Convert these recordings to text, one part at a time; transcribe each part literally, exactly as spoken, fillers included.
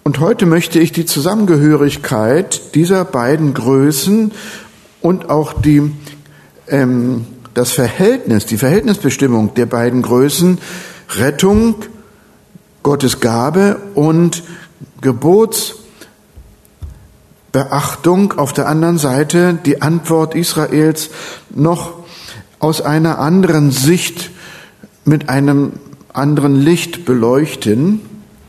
Und heute möchte ich die Zusammengehörigkeit dieser beiden Größen und auch die, ähm, das Verhältnis, die Verhältnisbestimmung der beiden Größen, Rettung, Gottes Gabe und Gebotsbeachtung, auf der anderen Seite die Antwort Israels, noch aus einer anderen Sicht, mit einem anderen Licht beleuchten.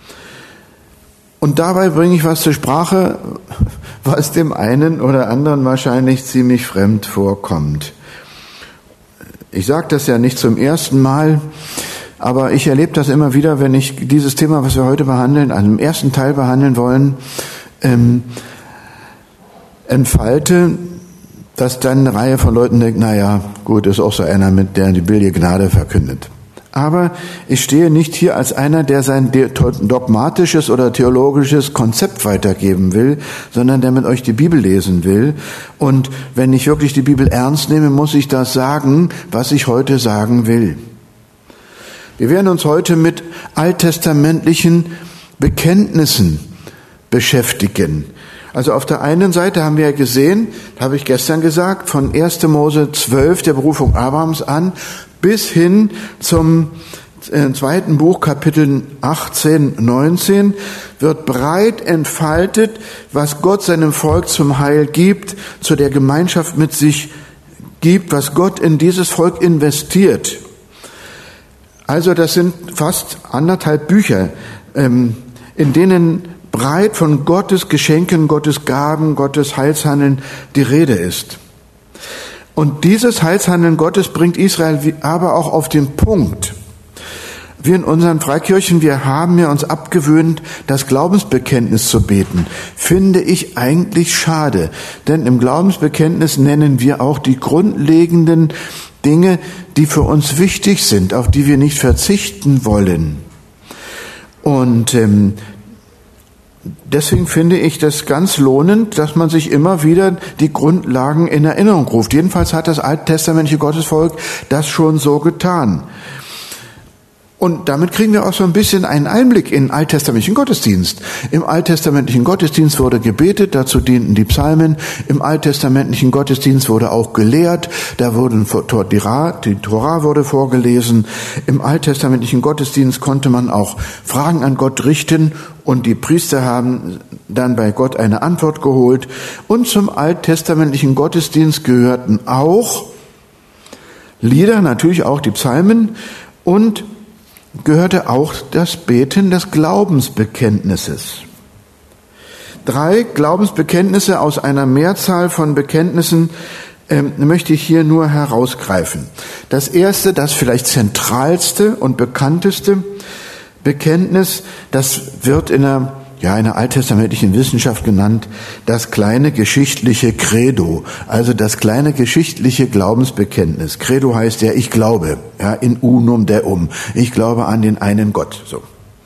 Und dabei bringe ich was zur Sprache, was dem einen oder anderen wahrscheinlich ziemlich fremd vorkommt. Ich sage das ja nicht zum ersten Mal, aber ich erlebe das immer wieder, wenn ich dieses Thema, was wir heute behandeln, also im ersten Teil behandeln wollen, ähm, entfalte, dass dann eine Reihe von Leuten denkt, naja, gut, ist auch so einer, mit der die billige Gnade verkündet. Aber ich stehe nicht hier als einer, der sein dogmatisches oder theologisches Konzept weitergeben will, sondern der mit euch die Bibel lesen will. Und wenn ich wirklich die Bibel ernst nehme, muss ich das sagen, was ich heute sagen will. Wir werden uns heute mit alttestamentlichen Bekenntnissen beschäftigen. Also auf der einen Seite haben wir ja gesehen, habe ich gestern gesagt, von erster Mose zwölf, der Berufung Abrahams an, bis hin zum zweiten Buch, Kapitel achtzehn, neunzehn, wird breit entfaltet, was Gott seinem Volk zum Heil gibt, zu der Gemeinschaft mit sich gibt, was Gott in dieses Volk investiert. Also das sind fast anderthalb Bücher, in denen breit von Gottes Geschenken, Gottes Gaben, Gottes Heilshandeln die Rede ist. Und dieses Heilshandeln Gottes bringt Israel aber auch auf den Punkt. Wir in unseren Freikirchen, wir haben ja uns abgewöhnt, das Glaubensbekenntnis zu beten. Finde ich eigentlich schade, denn im Glaubensbekenntnis nennen wir auch die grundlegenden Dinge, die für uns wichtig sind, auf die wir nicht verzichten wollen. Und ähm, deswegen finde ich das ganz lohnend, dass man sich immer wieder die Grundlagen in Erinnerung ruft. Jedenfalls hat das alttestamentliche Gottesvolk das schon so getan. Und damit kriegen wir auch so ein bisschen einen Einblick in den alttestamentlichen Gottesdienst. Im alttestamentlichen Gottesdienst wurde gebetet, dazu dienten die Psalmen. Im alttestamentlichen Gottesdienst wurde auch gelehrt, da wurden die Tora wurde vorgelesen. Im alttestamentlichen Gottesdienst konnte man auch Fragen an Gott richten und die Priester haben dann bei Gott eine Antwort geholt. Und zum alttestamentlichen Gottesdienst gehörten auch Lieder, natürlich auch die Psalmen, und gehörte auch das Beten des Glaubensbekenntnisses. Drei Glaubensbekenntnisse aus einer Mehrzahl von Bekenntnissen ähm, möchte ich hier nur herausgreifen. Das erste, das vielleicht zentralste und bekannteste Bekenntnis, das wird in der ja, in der alttestamentlichen Wissenschaft genannt, das kleine geschichtliche Credo, also das kleine geschichtliche Glaubensbekenntnis. Credo heißt ja, ich glaube, ja, in unum deum. Ich glaube an den einen Gott, so.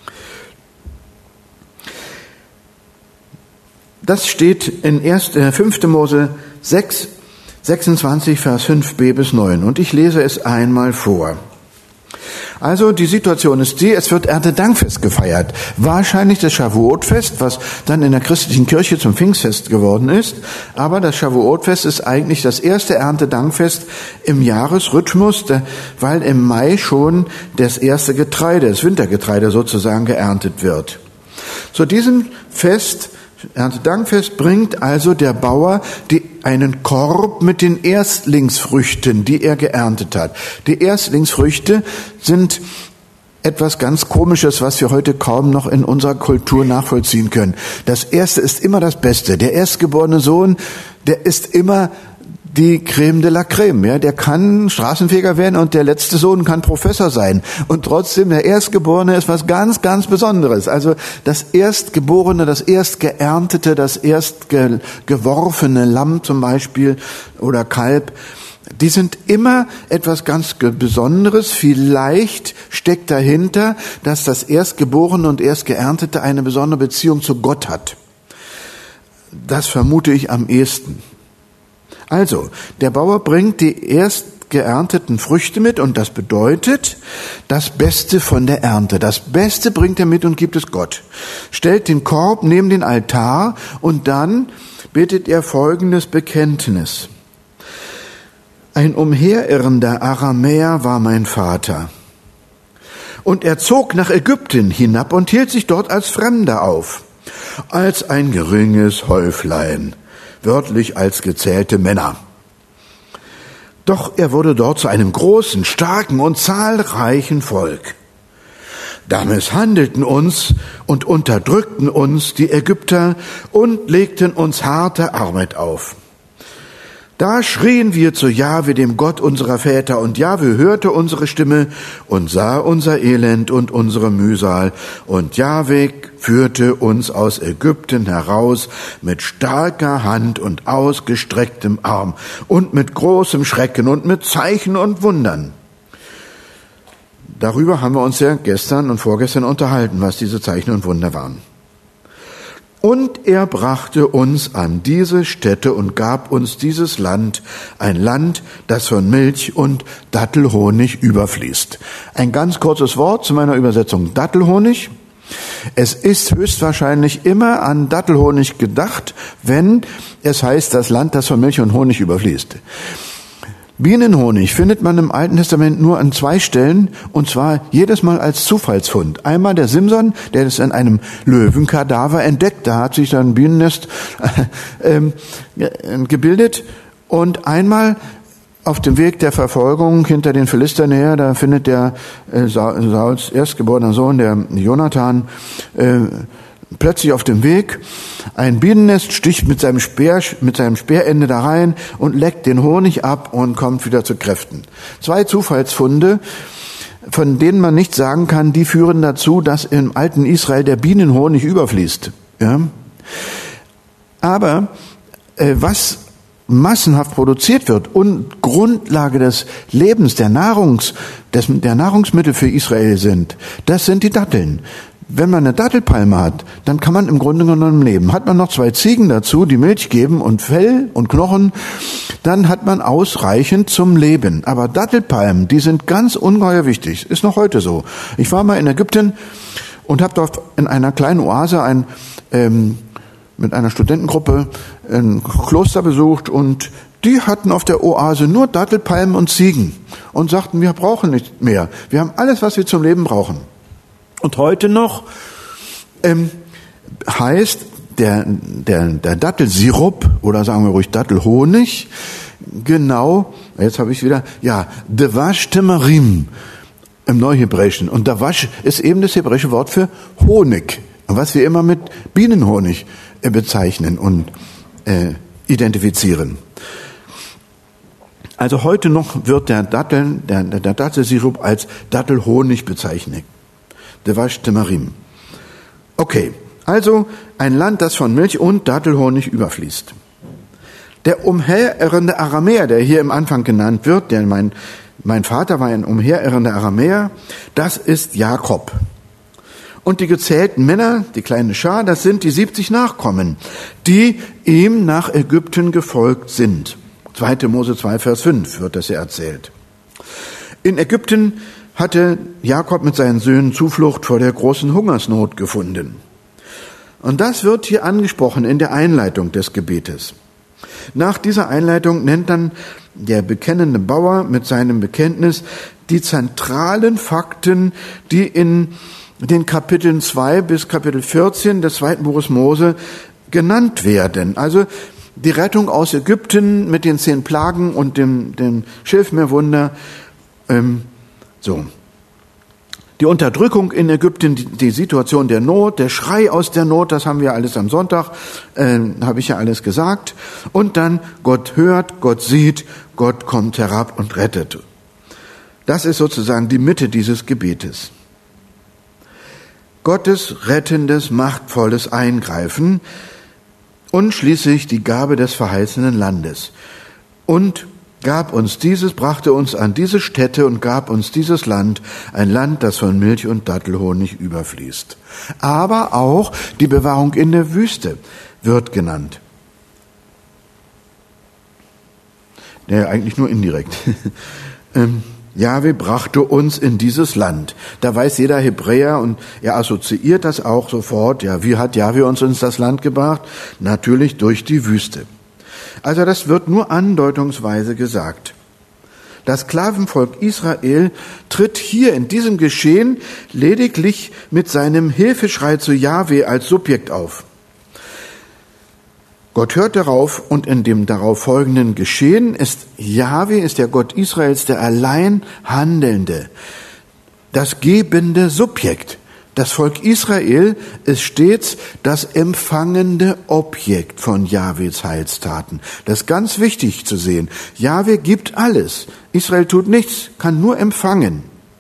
Das steht in fünfter Mose sechs, sechsundzwanzig, Vers fünf b bis neun. Und ich lese es einmal vor. Also die Situation ist die, es wird Erntedankfest gefeiert. Wahrscheinlich das Shavuotfest, was dann in der christlichen Kirche zum Pfingstfest geworden ist. Aber das Shavuotfest ist eigentlich das erste Erntedankfest im Jahresrhythmus, weil im Mai schon das erste Getreide, das Wintergetreide sozusagen geerntet wird. Zu diesem Fest, Erntedankfest, bringt also der Bauer die, einen Korb mit den Erstlingsfrüchten, die er geerntet hat. Die Erstlingsfrüchte sind etwas ganz Komisches, was wir heute kaum noch in unserer Kultur nachvollziehen können. Das Erste ist immer das Beste. Der erstgeborene Sohn, der ist immer die Creme de la Creme, ja, der kann Straßenfeger werden und der letzte Sohn kann Professor sein. Und trotzdem, der Erstgeborene ist was ganz, ganz Besonderes. Also das Erstgeborene, das Erstgeerntete, das Erstgeworfene Lamm zum Beispiel oder Kalb, die sind immer etwas ganz Besonderes. Vielleicht steckt dahinter, dass das Erstgeborene und Erstgeerntete eine besondere Beziehung zu Gott hat. Das vermute ich am ehesten. Also, der Bauer bringt die erst geernteten Früchte mit, und das bedeutet das Beste von der Ernte. Das Beste bringt er mit und gibt es Gott. Stellt den Korb neben den Altar und dann betet er folgendes Bekenntnis. Ein umherirrender Aramäer war mein Vater. Und er zog nach Ägypten hinab und hielt sich dort als Fremder auf, als ein geringes Häuflein, wörtlich als gezählte Männer. Doch er wurde dort zu einem großen, starken und zahlreichen Volk. Da misshandelten uns und unterdrückten uns die Ägypter und legten uns harte Arbeit auf. Da schrien wir zu Jahwe, dem Gott unserer Väter, und Jahwe hörte unsere Stimme und sah unser Elend und unsere Mühsal. Und Jahwe führte uns aus Ägypten heraus mit starker Hand und ausgestrecktem Arm und mit großem Schrecken und mit Zeichen und Wundern. Darüber haben wir uns ja gestern und vorgestern unterhalten, was diese Zeichen und Wunder waren. Und er brachte uns an diese Stätte und gab uns dieses Land, ein Land, das von Milch und Dattelhonig überfließt. Ein ganz kurzes Wort zu meiner Übersetzung. Dattelhonig. Es ist höchstwahrscheinlich immer an Dattelhonig gedacht, wenn es heißt, das Land, das von Milch und Honig überfließt. Bienenhonig findet man im Alten Testament nur an zwei Stellen, und zwar jedes Mal als Zufallsfund. Einmal der Simson, der ist in einem Löwenkadaver entdeckt, da hat sich dann ein Bienennest äh, äh, gebildet, und einmal auf dem Weg der Verfolgung hinter den Philistern her, da findet der äh, Sauls erstgeborener Sohn, der Jonathan, äh, plötzlich auf dem Weg ein Bienennest, sticht mit seinem Speer, mit seinem Speerende da rein und leckt den Honig ab und kommt wieder zu Kräften. Zwei Zufallsfunde, von denen man nicht sagen kann, die führen dazu, dass im alten Israel der Bienenhonig überfließt. Ja? Aber äh, was massenhaft produziert wird und Grundlage des Lebens, der Nahrungs, des, der Nahrungsmittel für Israel sind, das sind die Datteln. Wenn man eine Dattelpalme hat, dann kann man im Grunde genommen leben. Hat man noch zwei Ziegen dazu, die Milch geben und Fell und Knochen, dann hat man ausreichend zum Leben. Aber Dattelpalmen, die sind ganz ungeheuer wichtig. Ist noch heute so. Ich war mal in Ägypten und habe dort in einer kleinen Oase ein, ähm, mit einer Studentengruppe ein Kloster besucht, und die hatten auf der Oase nur Dattelpalmen und Ziegen und sagten, wir brauchen nicht mehr. Wir haben alles, was wir zum Leben brauchen. Und heute noch ähm, heißt der, der, der Dattelsirup, oder sagen wir ruhig Dattelhonig, genau, jetzt habe ich wieder, ja, Devash Temarim im Neuhebräischen. Und Devash ist eben das hebräische Wort für Honig, was wir immer mit Bienenhonig äh, bezeichnen und äh, identifizieren. Also heute noch wird der Dattel, der, der Dattelsirup als Dattelhonig bezeichnet. Devash Temarim. Okay, also ein Land, das von Milch und Dattelhonig überfließt. Der umherirrende Aramäer, der hier im Anfang genannt wird, der mein, mein Vater war ein umherirrender Aramäer, das ist Jakob. Und die gezählten Männer, die kleine Schar, das sind die siebzig Nachkommen, die ihm nach Ägypten gefolgt sind. zweiter Mose zwei, Vers fünf wird das ja erzählt. In Ägypten hatte Jakob mit seinen Söhnen Zuflucht vor der großen Hungersnot gefunden. Und das wird hier angesprochen in der Einleitung des Gebetes. Nach dieser Einleitung nennt dann der bekennende Bauer mit seinem Bekenntnis die zentralen Fakten, die in den Kapiteln zwei bis Kapitel vierzehn des zweiten Buches Mose genannt werden. Also die Rettung aus Ägypten mit den zehn Plagen und dem, dem Schilfmeerwunder, ähm, So. Die Unterdrückung in Ägypten, die, die Situation der Not, der Schrei aus der Not, das haben wir alles am Sonntag, äh, habe ich ja alles gesagt. Und dann Gott hört, Gott sieht, Gott kommt herab und rettet. Das ist sozusagen die Mitte dieses Gebetes. Gottes rettendes, machtvolles Eingreifen und schließlich die Gabe des verheißenen Landes. Und gab uns dieses, brachte uns an diese Stätte und gab uns dieses Land, ein Land, das von Milch und Dattelhonig überfließt. Aber auch die Bewahrung in der Wüste wird genannt. Ja, eigentlich nur indirekt. ähm, Jahwe brachte uns in dieses Land. Da weiß jeder Hebräer und er assoziiert das auch sofort. Ja, wie hat Jahwe uns in das Land gebracht? Natürlich durch die Wüste. Also das wird nur andeutungsweise gesagt. Das Sklavenvolk Israel tritt hier in diesem Geschehen lediglich mit seinem Hilfeschrei zu Jahwe als Subjekt auf. Gott hört darauf und in dem darauf folgenden Geschehen ist Jahwe, ist der Gott Israels, der allein Handelnde, das gebende Subjekt. Das Volk Israel ist stets das empfangende Objekt von Jahwes Heilstaten. Das ist ganz wichtig zu sehen. Jahwe gibt alles. Israel tut nichts, kann nur empfangen.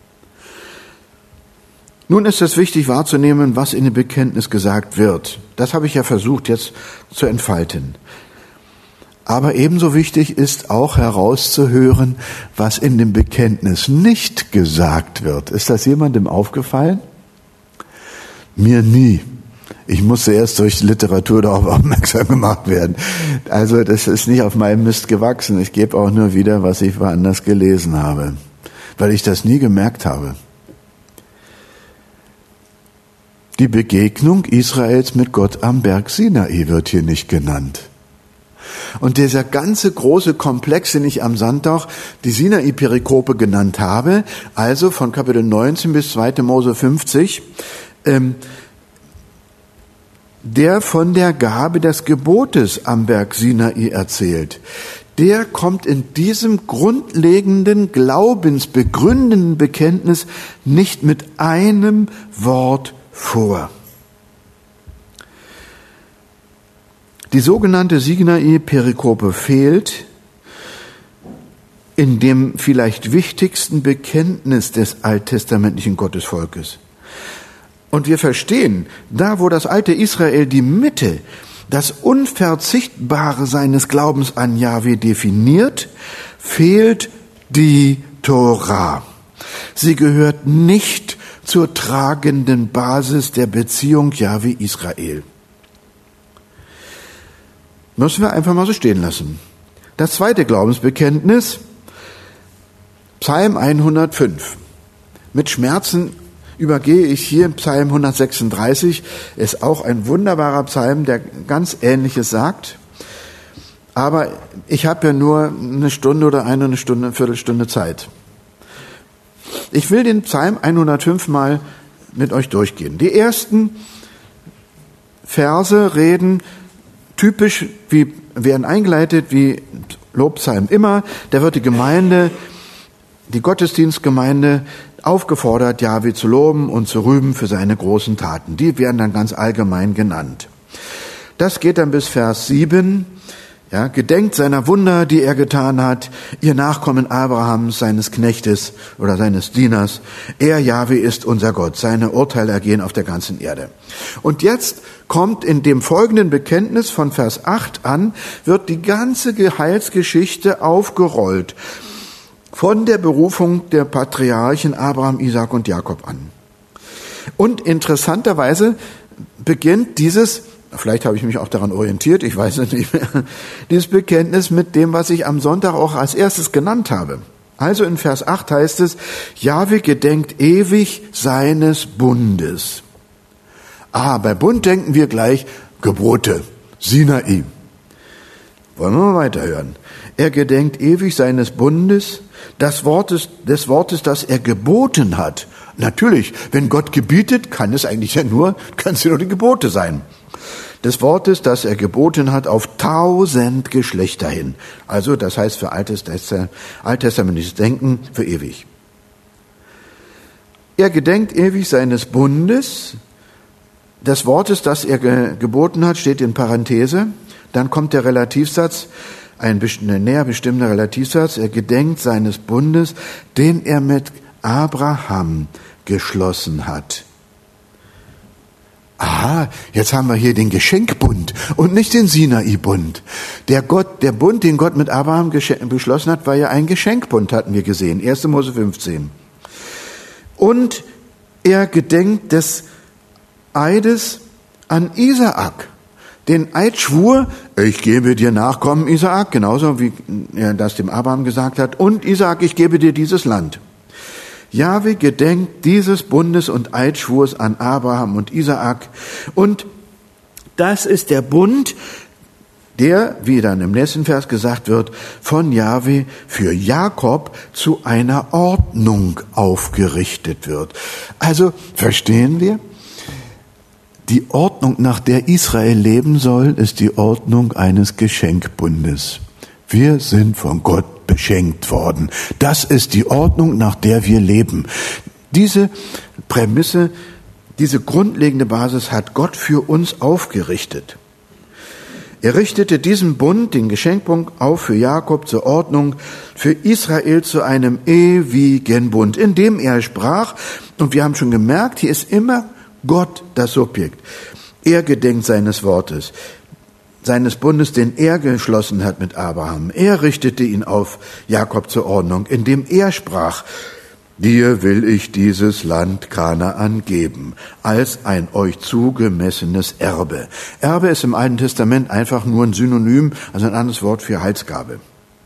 Nun ist es wichtig wahrzunehmen, was in dem Bekenntnis gesagt wird. Das habe ich ja versucht jetzt zu entfalten. Aber ebenso wichtig ist auch herauszuhören, was in dem Bekenntnis nicht gesagt wird. Ist das jemandem aufgefallen? Mir nie. Ich musste erst durch Literatur darauf aufmerksam gemacht werden. Also das ist nicht auf meinem Mist gewachsen. Ich gebe auch nur wieder, was ich woanders gelesen habe, weil ich das nie gemerkt habe. Die Begegnung Israels mit Gott am Berg Sinai wird hier nicht genannt. Und dieser ganze große Komplex, den ich am Sonntag die Sinai-Perikope genannt habe, also von Kapitel neunzehn bis zweiter Mose fünfzig, ähm, der von der Gabe des Gebotes am Berg Sinai erzählt, der kommt in diesem grundlegenden, glaubensbegründenden Bekenntnis nicht mit einem Wort vor. Die sogenannte Sinai-Perikope fehlt in dem vielleicht wichtigsten Bekenntnis des alttestamentlichen Gottesvolkes. Und wir verstehen, da wo das alte Israel die Mitte, das Unverzichtbare seines Glaubens an Jahwe definiert, fehlt die Tora. Sie gehört nicht zur tragenden Basis der Beziehung Jahwe-Israel. Müssen wir einfach mal so stehen lassen. Das zweite Glaubensbekenntnis, Psalm hundertfünf. Mit Schmerzen übergehe ich hier Psalm hundertsechsunddreißig, ist auch ein wunderbarer Psalm, der ganz Ähnliches sagt. Aber ich habe ja nur eine Stunde oder eine, eine Stunde, eine Viertelstunde Zeit. Ich will den Psalm hundertfünf mal mit euch durchgehen. Die ersten Verse reden typisch, wie werden eingeleitet wie Lobpsalm immer. Da wird die Gemeinde, die Gottesdienstgemeinde aufgefordert, Jahwe zu loben und zu rühmen für seine großen Taten. Die werden dann ganz allgemein genannt. Das geht dann bis Vers sieben. Ja, gedenkt seiner Wunder, die er getan hat, ihr Nachkommen Abrahams, seines Knechtes oder seines Dieners. Er, Jahwe, ist unser Gott. Seine Urteile ergehen auf der ganzen Erde. Und jetzt kommt in dem folgenden Bekenntnis von Vers acht an, wird die ganze Heilsgeschichte aufgerollt. Von der Berufung der Patriarchen Abraham, Isaak und Jakob an. Und interessanterweise beginnt dieses, vielleicht habe ich mich auch daran orientiert, ich weiß es nicht mehr, dieses Bekenntnis mit dem, was ich am Sonntag auch als erstes genannt habe. Also in Vers acht heißt es, Jahwe gedenkt ewig seines Bundes. Ah, bei Bund denken wir gleich Gebote, Sinai. Wollen wir mal weiterhören. Er gedenkt ewig seines Bundes, das Wortes, des Wortes, das er geboten hat. Natürlich, wenn Gott gebietet, kann es eigentlich ja nur, kann es ja nur die Gebote sein. Des Wortes, das er geboten hat, auf tausend Geschlechter hin. Also, das heißt für altes, alttestamentliches Denken für ewig. Er gedenkt ewig seines Bundes. Des Wortes, das er ge- geboten hat, steht in Parenthese. Dann kommt der Relativsatz, ein näher bestimmter Relativsatz. Er gedenkt seines Bundes, den er mit Abraham geschlossen hat. Aha, jetzt haben wir hier den Geschenkbund und nicht den Sinai-Bund. Der Gott, der Bund, den Gott mit Abraham geschlossen hat, war ja ein Geschenkbund, hatten wir gesehen. erster Mose fünfzehn. Und er gedenkt des Eides an Isaak. den Eidschwur, ich gebe dir Nachkommen, Isaak, genauso wie er das dem Abraham gesagt hat, und Isaak, ich gebe dir dieses Land. Jahwe gedenkt dieses Bundes und Eidschwurs an Abraham und Isaak, und das ist der Bund, der, wie dann im nächsten Vers gesagt wird, von Jahwe für Jakob zu einer Ordnung aufgerichtet wird. Also, verstehen wir? Die Ordnung, nach der Israel leben soll, ist die Ordnung eines Geschenkbundes. Wir sind von Gott beschenkt worden. Das ist die Ordnung, nach der wir leben. Diese Prämisse, diese grundlegende Basis hat Gott für uns aufgerichtet. Er richtete diesen Bund, den Geschenkbund, auf für Jakob zur Ordnung, für Israel zu einem ewigen Bund, in dem er sprach, und wir haben schon gemerkt, hier ist immer Gott das Subjekt. Er gedenkt seines Wortes, seines Bundes, den er geschlossen hat mit Abraham. Er richtete ihn auf, Jakob zur Ordnung, indem er sprach, dir will ich dieses Land Kanaan geben, als ein euch zugemessenes Erbe. Erbe ist im Alten Testament einfach nur ein Synonym, also ein anderes Wort für Halsgabe.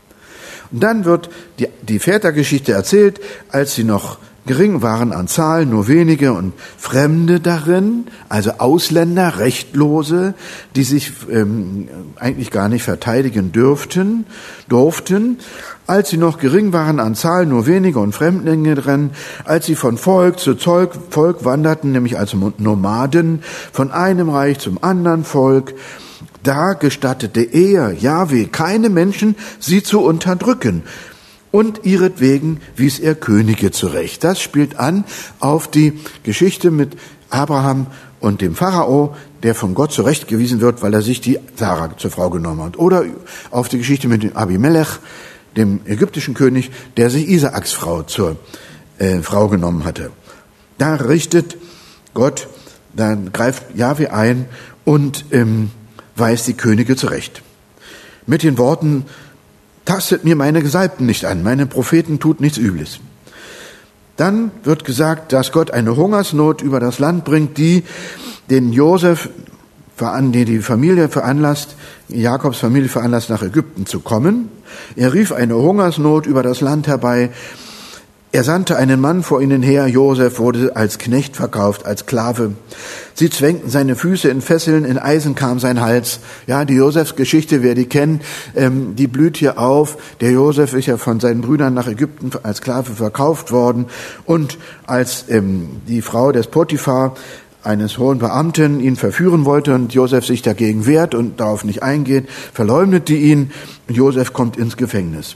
Und dann wird die, die Vätergeschichte erzählt, als sie noch gering waren an Zahl, nur wenige und Fremde darin, also Ausländer, Rechtlose, die sich ähm, eigentlich gar nicht verteidigen dürften, durften, als sie noch gering waren an Zahl, nur wenige und Fremdlinge drin, als sie von Volk zu Volk, Volk wanderten, nämlich als Nomaden, von einem Reich zum anderen Volk, da gestattete er, Jahwe, keine Menschen, sie zu unterdrücken. Und ihretwegen wies er Könige zurecht. Das spielt an auf die Geschichte mit Abraham und dem Pharao, der von Gott zurechtgewiesen wird, weil er sich die Sarah zur Frau genommen hat. Oder auf die Geschichte mit dem Abimelech, dem ägyptischen König, der sich Isaaks Frau zur äh, Frau genommen hatte. Da richtet Gott, dann greift Jahwe ein und ähm, weist die Könige zurecht. Mit den Worten, tastet mir meine Gesalbten nicht an, meine Propheten tut nichts Übles. Dann wird gesagt, dass Gott eine Hungersnot über das Land bringt, die den Josef, die die Familie veranlasst, Jakobs Familie veranlasst, nach Ägypten zu kommen. Er rief eine Hungersnot über das Land herbei. Er sandte einen Mann vor ihnen her, Josef wurde als Knecht verkauft, als Sklave. Sie zwängten seine Füße in Fesseln, in Eisen kam sein Hals. Ja, die Josefs-Geschichte, wer die kennt, ähm, die blüht hier auf. Der Josef ist ja von seinen Brüdern nach Ägypten als Sklave verkauft worden. Und als ähm, die Frau des Potiphar, eines hohen Beamten, ihn verführen wollte und Josef sich dagegen wehrt und darauf nicht eingeht, verleumdete ihn und Josef kommt ins Gefängnis.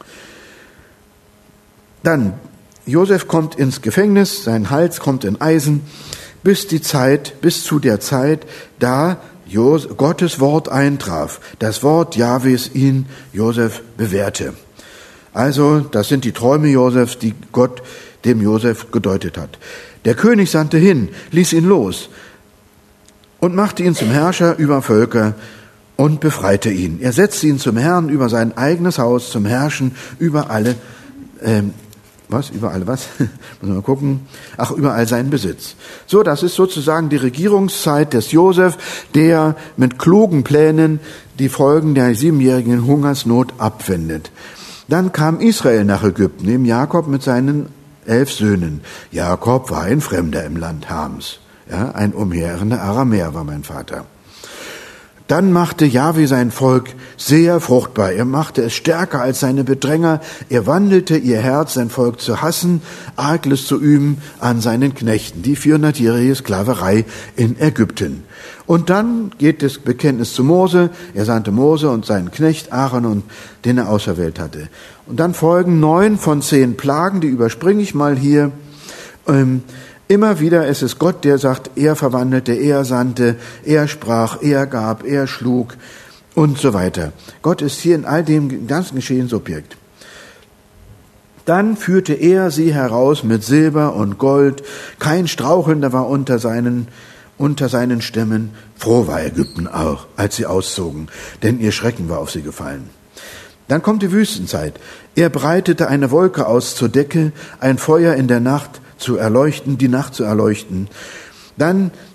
Dann, Josef kommt ins Gefängnis, sein Hals kommt in Eisen, bis die Zeit, bis zu der Zeit, da Jos- Gottes Wort eintraf, das Wort Jahwes ihn, Josef, bewährte. Also, das sind die Träume Josefs, die Gott dem Josef gedeutet hat. Der König sandte hin, ließ ihn los und machte ihn zum Herrscher über Völker und befreite ihn. Er setzte ihn zum Herrn über sein eigenes Haus, zum Herrschen über alle ähm, Was? Überall was? Muss man mal gucken. Ach, überall seinen Besitz. So, das ist sozusagen die Regierungszeit des Josef, der mit klugen Plänen die Folgen der siebenjährigen Hungersnot abwendet. Dann kam Israel nach Ägypten, neben Jakob mit seinen elf Söhnen. Jakob war ein Fremder im Land Hams. Ja, ein umherrender Aramäer war mein Vater. Dann machte Jahwe sein Volk sehr fruchtbar. Er machte es stärker als seine Bedränger. Er wandelte ihr Herz, sein Volk zu hassen, Arglist zu üben an seinen Knechten. Die vierhundertjährige Sklaverei in Ägypten. Und dann geht das Bekenntnis zu Mose. Er sandte Mose und seinen Knecht Aaron, und den er auserwählt hatte. Und dann folgen neun von zehn Plagen, die überspringe ich mal hier. Ähm, Immer wieder ist es Gott, der sagt, er verwandelte, er sandte, er sprach, er gab, er schlug und so weiter. Gott ist hier in all dem ganzen Geschehen Subjekt. Dann führte er sie heraus mit Silber und Gold. Kein Strauchelnder war unter seinen, unter seinen Stämmen. Froh war Ägypten auch, als sie auszogen, denn ihr Schrecken war auf sie gefallen. Dann kommt die Wüstenzeit. Er breitete eine Wolke aus zur Decke, ein Feuer in der Nacht zu erleuchten, die Nacht zu erleuchten. Dann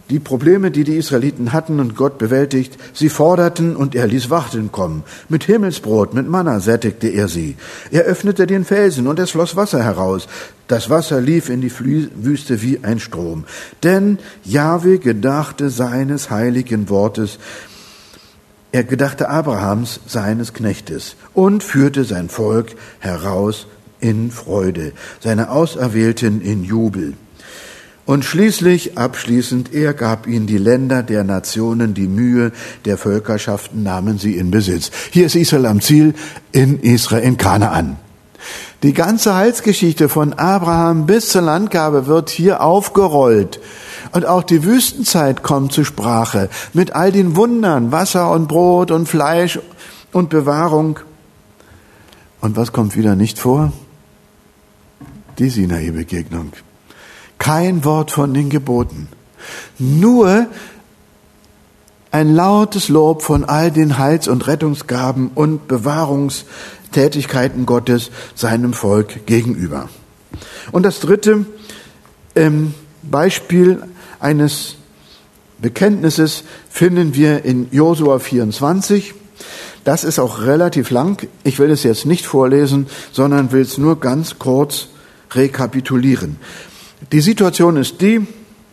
die Probleme, die die Israeliten hatten und Gott bewältigt. Sie forderten und er ließ Wachteln kommen. Mit Himmelsbrot, mit Manna sättigte er sie. Er öffnete den Felsen und es floss Wasser heraus. Das Wasser lief in die Wüste wie ein Strom. Denn Jahwe gedachte seines heiligen Wortes. Er gedachte Abrahams, seines Knechtes, und führte sein Volk heraus in Freude, seine Auserwählten in Jubel. Und schließlich, abschließend, er gab ihnen die Länder der Nationen, die Mühe der Völkerschaften nahmen sie in Besitz. Hier ist Israel am Ziel, in Israel, in Kanaan. Die ganze Heilsgeschichte von Abraham bis zur Landgabe wird hier aufgerollt. Und auch die Wüstenzeit kommt zur Sprache, mit all den Wundern, Wasser und Brot und Fleisch und Bewahrung. Und was kommt wieder nicht vor? Die Sinai-Begegnung. Kein Wort von den Geboten. Nur ein lautes Lob von all den Heils- und Rettungsgaben und Bewahrungstätigkeiten Gottes seinem Volk gegenüber. Und das dritte ähm, Beispiel eines Bekenntnisses finden wir in Josua vierundzwanzig. Das ist auch relativ lang. Ich will es jetzt nicht vorlesen, sondern will es nur ganz kurz rekapitulieren. Die Situation ist die,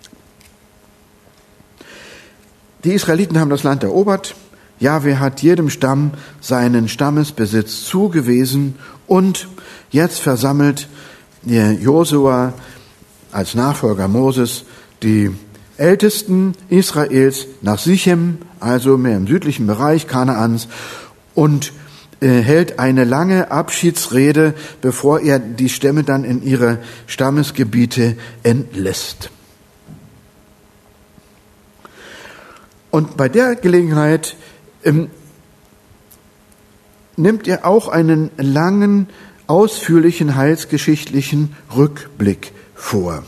die Israeliten haben das Land erobert, Jahwe hat jedem Stamm seinen Stammesbesitz zugewiesen und jetzt versammelt Josua als Nachfolger Moses die Ältesten Israels nach Sichem, also mehr im südlichen Bereich Kanaans, und hält eine lange Abschiedsrede, bevor er die Stämme dann in ihre Stammesgebiete entlässt. Und bei der Gelegenheit ähm, nimmt er auch einen langen, ausführlichen heilsgeschichtlichen Rückblick vor.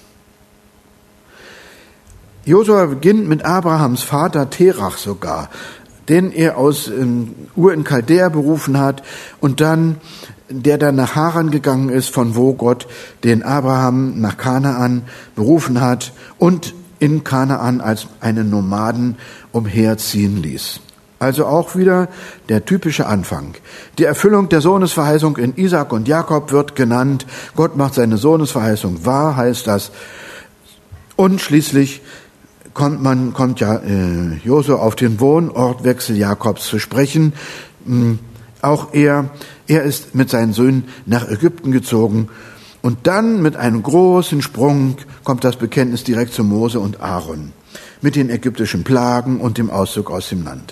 Josua beginnt mit Abrahams Vater Terach sogar, den er aus ähm, Ur in Chaldea berufen hat und dann, der dann nach Haran gegangen ist, von wo Gott den Abraham nach Kanaan berufen hat und in Kanaan als einen Nomaden umherziehen ließ. Also auch wieder der typische Anfang. Die Erfüllung der Sohnesverheißung in Isaak und Jakob wird genannt. Gott macht seine Sohnesverheißung wahr, heißt das. Und schließlich kommt man, kommt ja äh, Josua auf den Wohnortwechsel Jakobs zu sprechen. Ähm, auch er, er ist mit seinen Söhnen nach Ägypten gezogen. Und dann mit einem großen Sprung kommt das Bekenntnis direkt zu Mose und Aaron mit den ägyptischen Plagen und dem Auszug aus dem Land.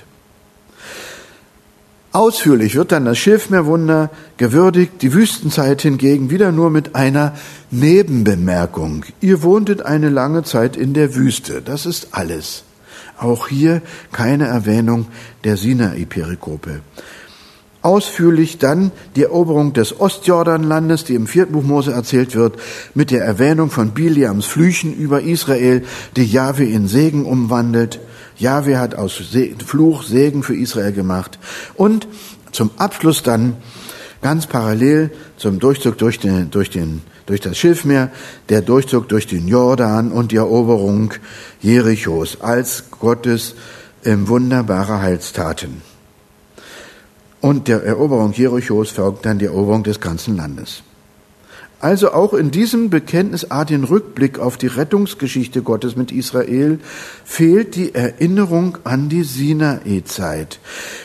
Ausführlich wird dann das Schilfmeerwunder gewürdigt, die Wüstenzeit hingegen wieder nur mit einer Nebenbemerkung. Ihr wohntet eine lange Zeit in der Wüste, das ist alles. Auch hier keine Erwähnung der Sinai-Perikope. Ausführlich dann die Eroberung des Ostjordanlandes, die im vierten Buch Mose erzählt wird, mit der Erwähnung von Biliams Flüchen über Israel, die Jahwe in Segen umwandelt. Jahwe hat aus Fluch Segen für Israel gemacht. Und zum Abschluss dann ganz parallel zum Durchzug durch, den, durch, den, durch das Schilfmeer, der Durchzug durch den Jordan und die Eroberung Jerichos als Gottes ähm, wunderbare Heilstaten. Und der Eroberung Jerichos folgt dann die Eroberung des ganzen Landes. Also auch in diesem bekenntnisartigen Rückblick auf die Rettungsgeschichte Gottes mit Israel fehlt die Erinnerung an die Sinai-Zeit.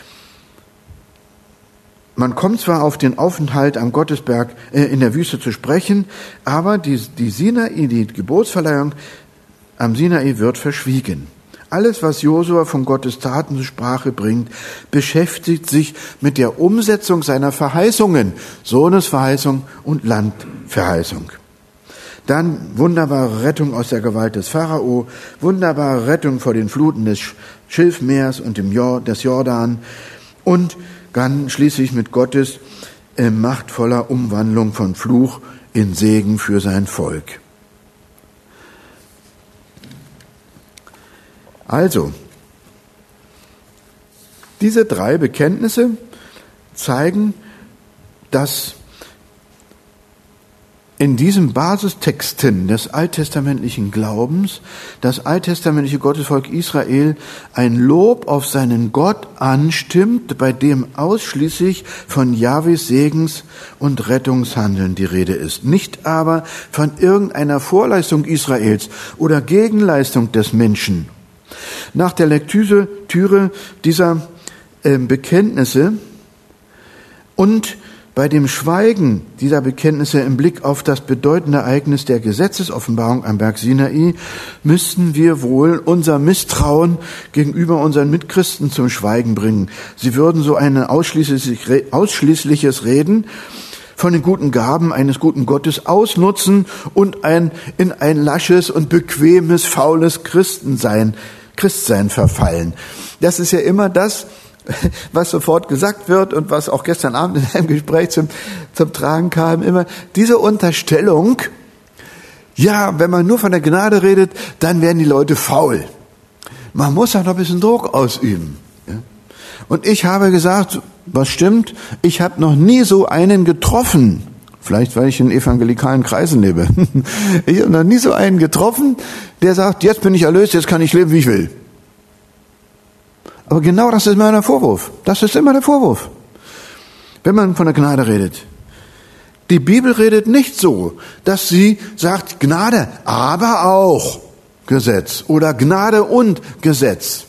Man kommt zwar auf den Aufenthalt am Gottesberg äh, in der Wüste zu sprechen, aber die, die Sinai, die Gebotsverleihung am Sinai wird verschwiegen. Alles, was Josua von Gottes Taten zur Sprache bringt, beschäftigt sich mit der Umsetzung seiner Verheißungen, Sohnesverheißung und Landverheißung. Dann wunderbare Rettung aus der Gewalt des Pharao, wunderbare Rettung vor den Fluten des Schilfmeers und dem Jord, des Jordan und dann schließlich mit Gottes äh, machtvoller Umwandlung von Fluch in Segen für sein Volk. Also, diese drei Bekenntnisse zeigen, dass in diesen Basistexten des alttestamentlichen Glaubens das alttestamentliche Gottesvolk Israel ein Lob auf seinen Gott anstimmt, bei dem ausschließlich von Jahwes Segens- und Rettungshandeln die Rede ist, nicht aber von irgendeiner Vorleistung Israels oder Gegenleistung des Menschen. Nach der Lektüre dieser äh, Bekenntnisse und bei dem Schweigen dieser Bekenntnisse im Blick auf das bedeutende Ereignis der Gesetzesoffenbarung am Berg Sinai müssten wir wohl unser Misstrauen gegenüber unseren Mitchristen zum Schweigen bringen. Sie würden so ein ausschließliches Reden von den guten Gaben eines guten Gottes ausnutzen und ein, in ein lasches und bequemes, faules Christensein, Christsein verfallen. Das ist ja immer das, was sofort gesagt wird und was auch gestern Abend in einem Gespräch zum, zum Tragen kam, immer diese Unterstellung, ja, wenn man nur von der Gnade redet, dann werden die Leute faul. Man muss auch noch ein bisschen Druck ausüben. Und ich habe gesagt, was stimmt, ich habe noch nie so einen getroffen, vielleicht weil ich in evangelikalen Kreisen lebe, ich habe noch nie so einen getroffen, der sagt, jetzt bin ich erlöst, jetzt kann ich leben, wie ich will. Aber genau das ist immer der Vorwurf. Das ist immer der Vorwurf. Wenn man von der Gnade redet. Die Bibel redet nicht so, dass sie sagt Gnade, aber auch Gesetz oder Gnade und Gesetz.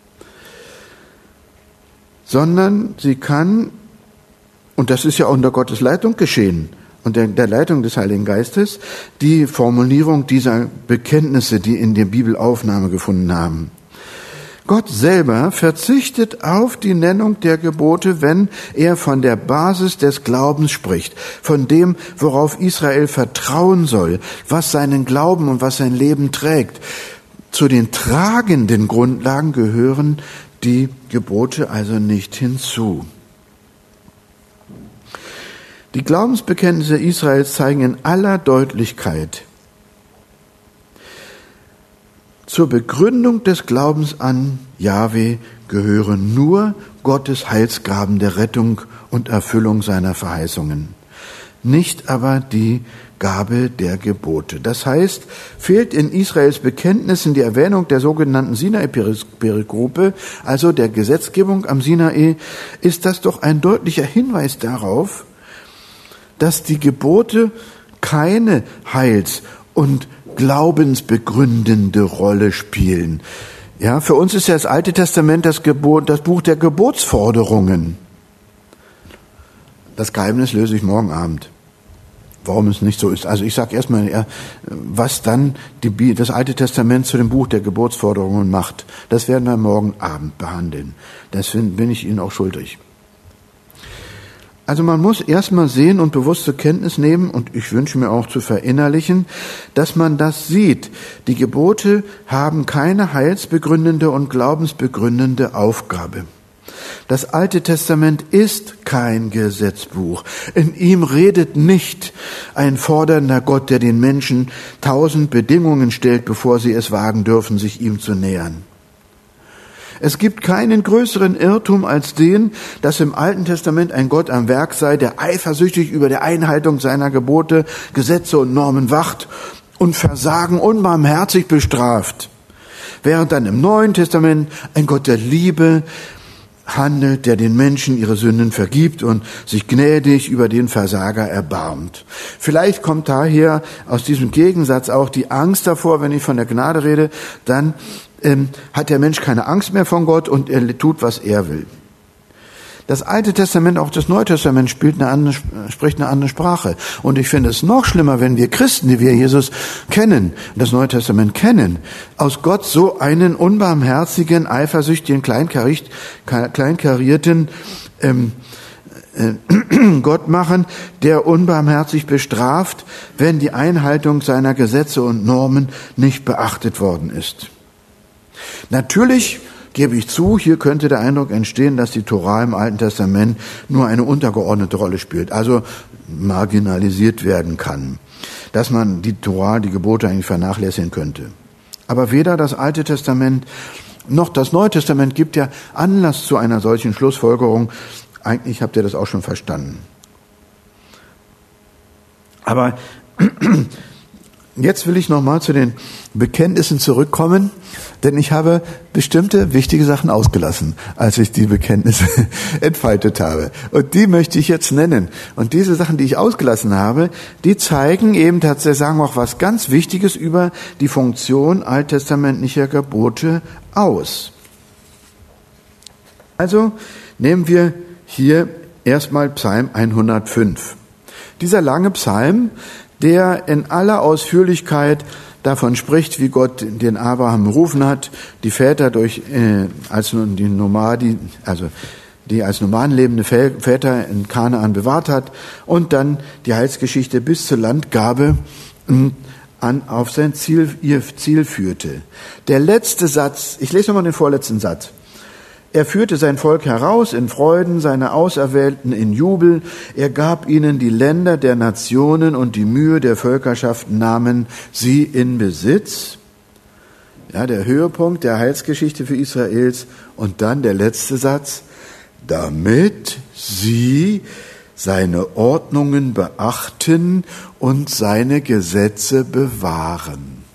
Sondern sie kann, und das ist ja unter Gottes Leitung geschehen, unter der Leitung des Heiligen Geistes, die Formulierung dieser Bekenntnisse, die in der Bibel Aufnahme gefunden haben. Gott selber verzichtet auf die Nennung der Gebote, wenn er von der Basis des Glaubens spricht, von dem, worauf Israel vertrauen soll, was seinen Glauben und was sein Leben trägt. Zu den tragenden Grundlagen gehören die Gebote also nicht hinzu. Die Glaubensbekenntnisse Israels zeigen in aller Deutlichkeit, zur Begründung des Glaubens an Jahwe gehören nur Gottes Heilsgaben der Rettung und Erfüllung seiner Verheißungen, nicht aber die Gabe der Gebote. Das heißt, fehlt in Israels Bekenntnissen die Erwähnung der sogenannten Sinai-Perikrope, also der Gesetzgebung am Sinai, ist das doch ein deutlicher Hinweis darauf, dass die Gebote keine Heils- und glaubensbegründende Rolle spielen. Ja, für uns ist ja das Alte Testament das, Gebot, das Buch der Gebotsforderungen. Das Geheimnis löse ich morgen Abend. Warum es nicht so ist. Also ich sage erstmal, was dann die, das Alte Testament zu dem Buch der Gebotsforderungen macht. Das werden wir morgen Abend behandeln. Deswegen bin ich Ihnen auch schuldig. Also man muss erstmal sehen und bewusst zur Kenntnis nehmen, und ich wünsche mir auch zu verinnerlichen, dass man das sieht. Die Gebote haben keine heilsbegründende und glaubensbegründende Aufgabe. Das Alte Testament ist kein Gesetzbuch. In ihm redet nicht ein fordernder Gott, der den Menschen tausend Bedingungen stellt, bevor sie es wagen dürfen, sich ihm zu nähern. Es gibt keinen größeren Irrtum als den, dass im Alten Testament ein Gott am Werk sei, der eifersüchtig über die Einhaltung seiner Gebote, Gesetze und Normen wacht und Versagen unbarmherzig bestraft. Während dann im Neuen Testament ein Gott der Liebe handelt, der den Menschen ihre Sünden vergibt und sich gnädig über den Versager erbarmt. Vielleicht kommt daher aus diesem Gegensatz auch die Angst davor, wenn ich von der Gnade rede, dann ähm, hat der Mensch keine Angst mehr von Gott und er tut, was er will. Das Alte Testament, auch das Neue Testament spielt eine andere, spricht eine andere Sprache. Und ich finde es noch schlimmer, wenn wir Christen, die wir Jesus kennen, das Neue Testament kennen, aus Gott so einen unbarmherzigen, eifersüchtigen, kleinkarierten ähm, äh, Gott machen, der unbarmherzig bestraft, wenn die Einhaltung seiner Gesetze und Normen nicht beachtet worden ist. Natürlich gebe ich zu, hier könnte der Eindruck entstehen, dass die Tora im Alten Testament nur eine untergeordnete Rolle spielt, also marginalisiert werden kann, dass man die Tora, die Gebote eigentlich vernachlässigen könnte. Aber weder das Alte Testament noch das Neue Testament gibt ja Anlass zu einer solchen Schlussfolgerung. Eigentlich habt ihr das auch schon verstanden. Aber Jetzt will ich nochmal zu den Bekenntnissen zurückkommen, denn ich habe bestimmte wichtige Sachen ausgelassen, als ich die Bekenntnisse entfaltet habe. Und die möchte ich jetzt nennen. Und diese Sachen, die ich ausgelassen habe, die zeigen eben tatsächlich, sagen wir auch was ganz Wichtiges über die Funktion alttestamentlicher Gebote aus. Also nehmen wir hier erstmal Psalm hundertfünf. Dieser lange Psalm, der in aller Ausführlichkeit davon spricht, wie Gott den Abraham berufen hat, die Väter durch äh, als die Nomadi, also die als Nomaden lebende Väter in Kanaan bewahrt hat und dann die Heilsgeschichte bis zur Landgabe äh, an auf sein Ziel ihr Ziel führte. Der letzte Satz, ich lese nochmal den vorletzten Satz. Er führte sein Volk heraus in Freuden, seine Auserwählten in Jubel. Er gab ihnen die Länder der Nationen und die Mühe der Völkerschaften nahmen sie in Besitz. Ja, der Höhepunkt der Heilsgeschichte für Israels. Und dann der letzte Satz. Damit sie seine Ordnungen beachten und seine Gesetze bewahren.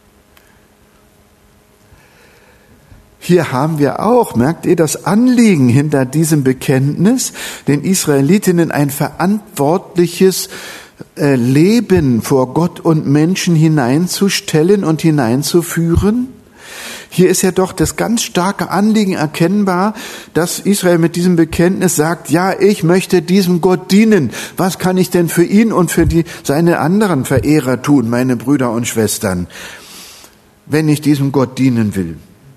Hier haben wir auch, merkt ihr, das Anliegen hinter diesem Bekenntnis, den Israelitinnen ein verantwortliches äh, Leben vor Gott und Menschen hineinzustellen und hineinzuführen. Hier ist ja doch das ganz starke Anliegen erkennbar, dass Israel mit diesem Bekenntnis sagt, ja, ich möchte diesem Gott dienen. Was kann ich denn für ihn und für die, seine anderen Verehrer tun, meine Brüder und Schwestern, wenn ich diesem Gott dienen will?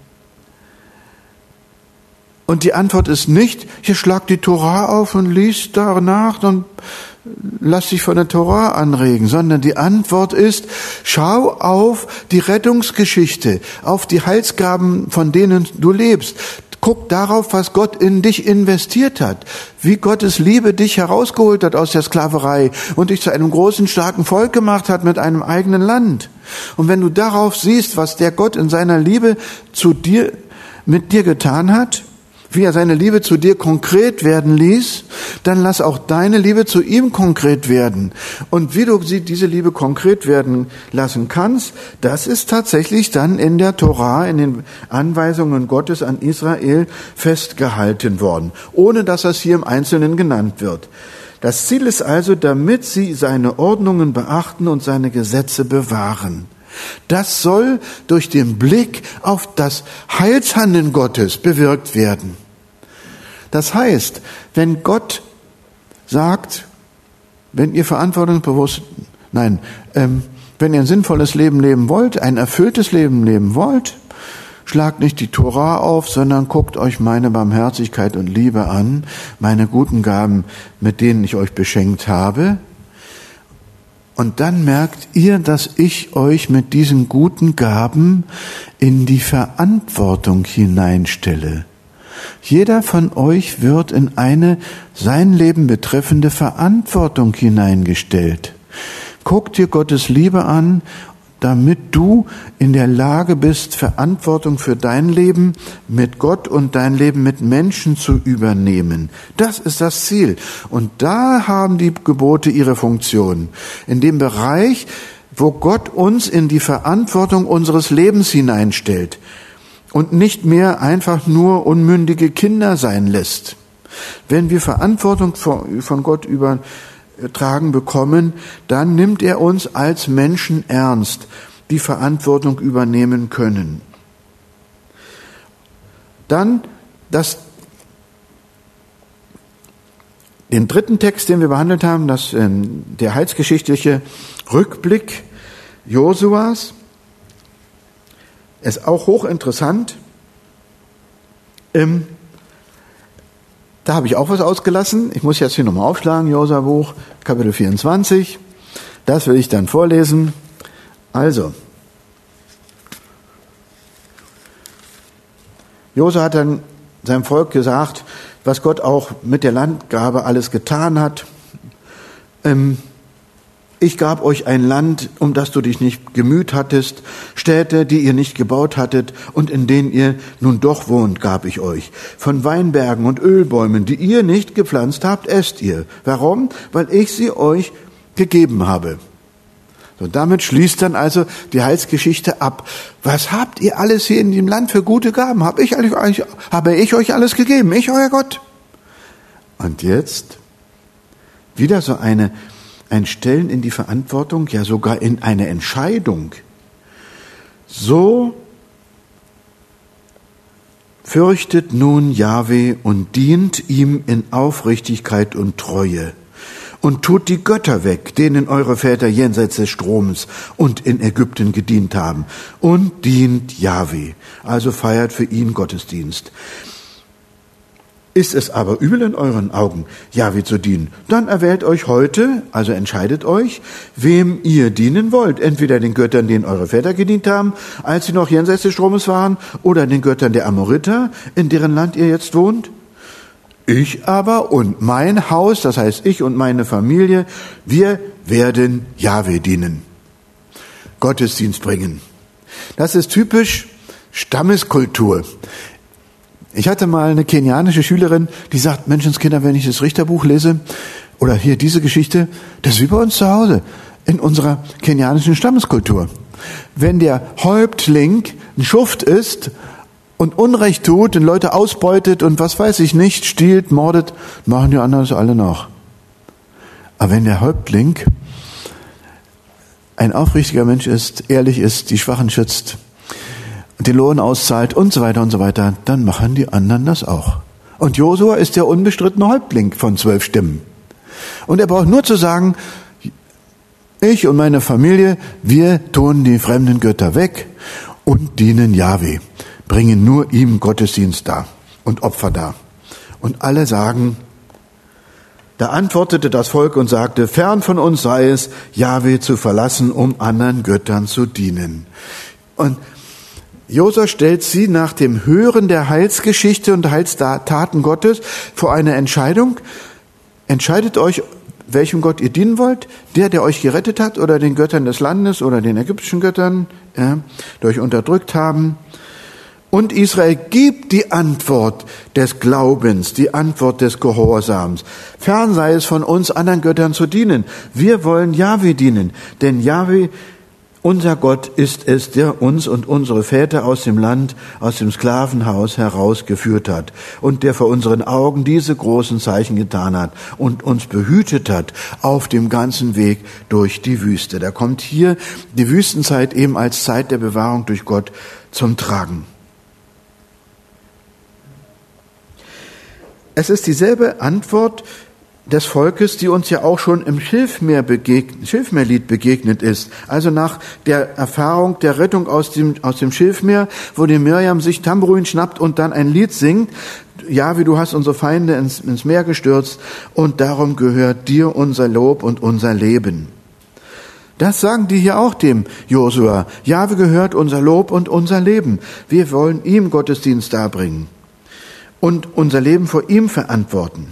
Und die Antwort ist nicht, hier schlag die Tora auf und lies danach und lass dich von der Tora anregen, sondern die Antwort ist, schau auf die Rettungsgeschichte, auf die Heilsgaben, von denen du lebst. Guck darauf, was Gott in dich investiert hat, wie Gottes Liebe dich herausgeholt hat aus der Sklaverei und dich zu einem großen, starken Volk gemacht hat mit einem eigenen Land. Und wenn du darauf siehst, was der Gott in seiner Liebe zu dir, mit dir getan hat, wie er seine Liebe zu dir konkret werden ließ, dann lass auch deine Liebe zu ihm konkret werden. Und wie du diese Liebe konkret werden lassen kannst, das ist tatsächlich dann in der Tora, in den Anweisungen Gottes an Israel festgehalten worden, ohne dass das hier im Einzelnen genannt wird. Das Ziel ist also, damit sie seine Ordnungen beachten und seine Gesetze bewahren. Das soll durch den Blick auf das Heilshandeln Gottes bewirkt werden. Das heißt, wenn Gott sagt, wenn ihr verantwortungsbewusst, nein, ähm, wenn ihr ein sinnvolles Leben leben wollt, ein erfülltes Leben leben wollt, schlagt nicht die Tora auf, sondern guckt euch meine Barmherzigkeit und Liebe an, meine guten Gaben, mit denen ich euch beschenkt habe. Und dann merkt ihr, dass ich euch mit diesen guten Gaben in die Verantwortung hineinstelle. Jeder von euch wird in eine sein Leben betreffende Verantwortung hineingestellt. Guck dir Gottes Liebe an, damit du in der Lage bist, Verantwortung für dein Leben mit Gott und dein Leben mit Menschen zu übernehmen. Das ist das Ziel. Und da haben die Gebote ihre Funktion. In dem Bereich, wo Gott uns in die Verantwortung unseres Lebens hineinstellt und nicht mehr einfach nur unmündige Kinder sein lässt. Wenn wir Verantwortung von Gott übertragen bekommen, dann nimmt er uns als Menschen ernst, die Verantwortung übernehmen können. Dann das, den dritten Text, den wir behandelt haben, das, der heilsgeschichtliche Rückblick Josuas, ist auch hochinteressant. Ähm, da habe ich auch was ausgelassen. Ich muss jetzt hier nochmal aufschlagen, Josua-Buch, Kapitel vierundzwanzig. Das will ich dann vorlesen. Also, Josua hat dann seinem Volk gesagt, was Gott auch mit der Landgabe alles getan hat. Ähm, Ich gab euch ein Land, um das du dich nicht gemüht hattest, Städte, die ihr nicht gebaut hattet und in denen ihr nun doch wohnt, gab ich euch. Von Weinbergen und Ölbäumen, die ihr nicht gepflanzt habt, esst ihr. Warum? Weil ich sie euch gegeben habe. So, damit schließt dann also die Heilsgeschichte ab. Was habt ihr alles hier in dem Land für gute Gaben? Habe ich euch, habe ich euch alles gegeben? Ich, euer Gott. Und jetzt wieder so eine, ein Stellen in die Verantwortung, ja sogar in eine Entscheidung. So fürchtet nun Jahwe und dient ihm in Aufrichtigkeit und Treue. Und tut die Götter weg, denen eure Väter jenseits des Stroms und in Ägypten gedient haben. Und dient Jahwe, also feiert für ihn Gottesdienst. Ist es aber übel in euren Augen, Jahwe zu dienen, dann erwählt euch heute, also entscheidet euch, wem ihr dienen wollt. Entweder den Göttern, denen eure Väter gedient haben, als sie noch jenseits des Stromes waren, oder den Göttern der Amoriter, in deren Land ihr jetzt wohnt. Ich aber und mein Haus, das heißt ich und meine Familie, wir werden Jahwe dienen. Gottesdienst bringen. Das ist typisch Stammeskultur. Ich hatte mal eine kenianische Schülerin, die sagt, Menschenskinder, wenn ich das Richterbuch lese, oder hier diese Geschichte, das ist wie bei uns zu Hause, in unserer kenianischen Stammeskultur. Wenn der Häuptling ein Schuft ist und Unrecht tut und Leute ausbeutet und was weiß ich nicht, stiehlt, mordet, machen die anderen es alle noch. Aber wenn der Häuptling ein aufrichtiger Mensch ist, ehrlich ist, die Schwachen schützt, den Lohn auszahlt und so weiter und so weiter, dann machen die anderen das auch. Und Josua ist der unbestrittene Häuptling von zwölf Stimmen. Und er braucht nur zu sagen, ich und meine Familie, wir tun die fremden Götter weg und dienen Jahwe. Bringen nur ihm Gottesdienst dar und Opfer dar. Und alle sagen, da antwortete das Volk und sagte, fern von uns sei es, Jahwe zu verlassen, um anderen Göttern zu dienen. Und Josua stellt sie nach dem Hören der Heilsgeschichte und Heilstaten Gottes vor eine Entscheidung. Entscheidet euch, welchem Gott ihr dienen wollt, der, der euch gerettet hat, oder den Göttern des Landes oder den ägyptischen Göttern, ja, die euch unterdrückt haben. Und Israel gibt die Antwort des Glaubens, die Antwort des Gehorsams. Fern sei es von uns, anderen Göttern zu dienen. Wir wollen Jahwe dienen, denn Jahwe, unser Gott, ist es, der uns und unsere Väter aus dem Land, aus dem Sklavenhaus herausgeführt hat und der vor unseren Augen diese großen Zeichen getan hat und uns behütet hat auf dem ganzen Weg durch die Wüste. Da kommt hier die Wüstenzeit eben als Zeit der Bewahrung durch Gott zum Tragen. Es ist dieselbe Antwort des Volkes, die uns ja auch schon im Schilfmeer begegnet, Schilfmeerlied begegnet ist. Also nach der Erfahrung der Rettung aus dem, aus dem Schilfmeer, wo die Mirjam sich Tambourin schnappt und dann ein Lied singt. Ja, wie du hast unsere Feinde ins, ins Meer gestürzt und darum gehört dir unser Lob und unser Leben. Das sagen die hier auch dem Josua. Jahwe gehört unser Lob und unser Leben. Wir wollen ihm Gottesdienst darbringen und unser Leben vor ihm verantworten.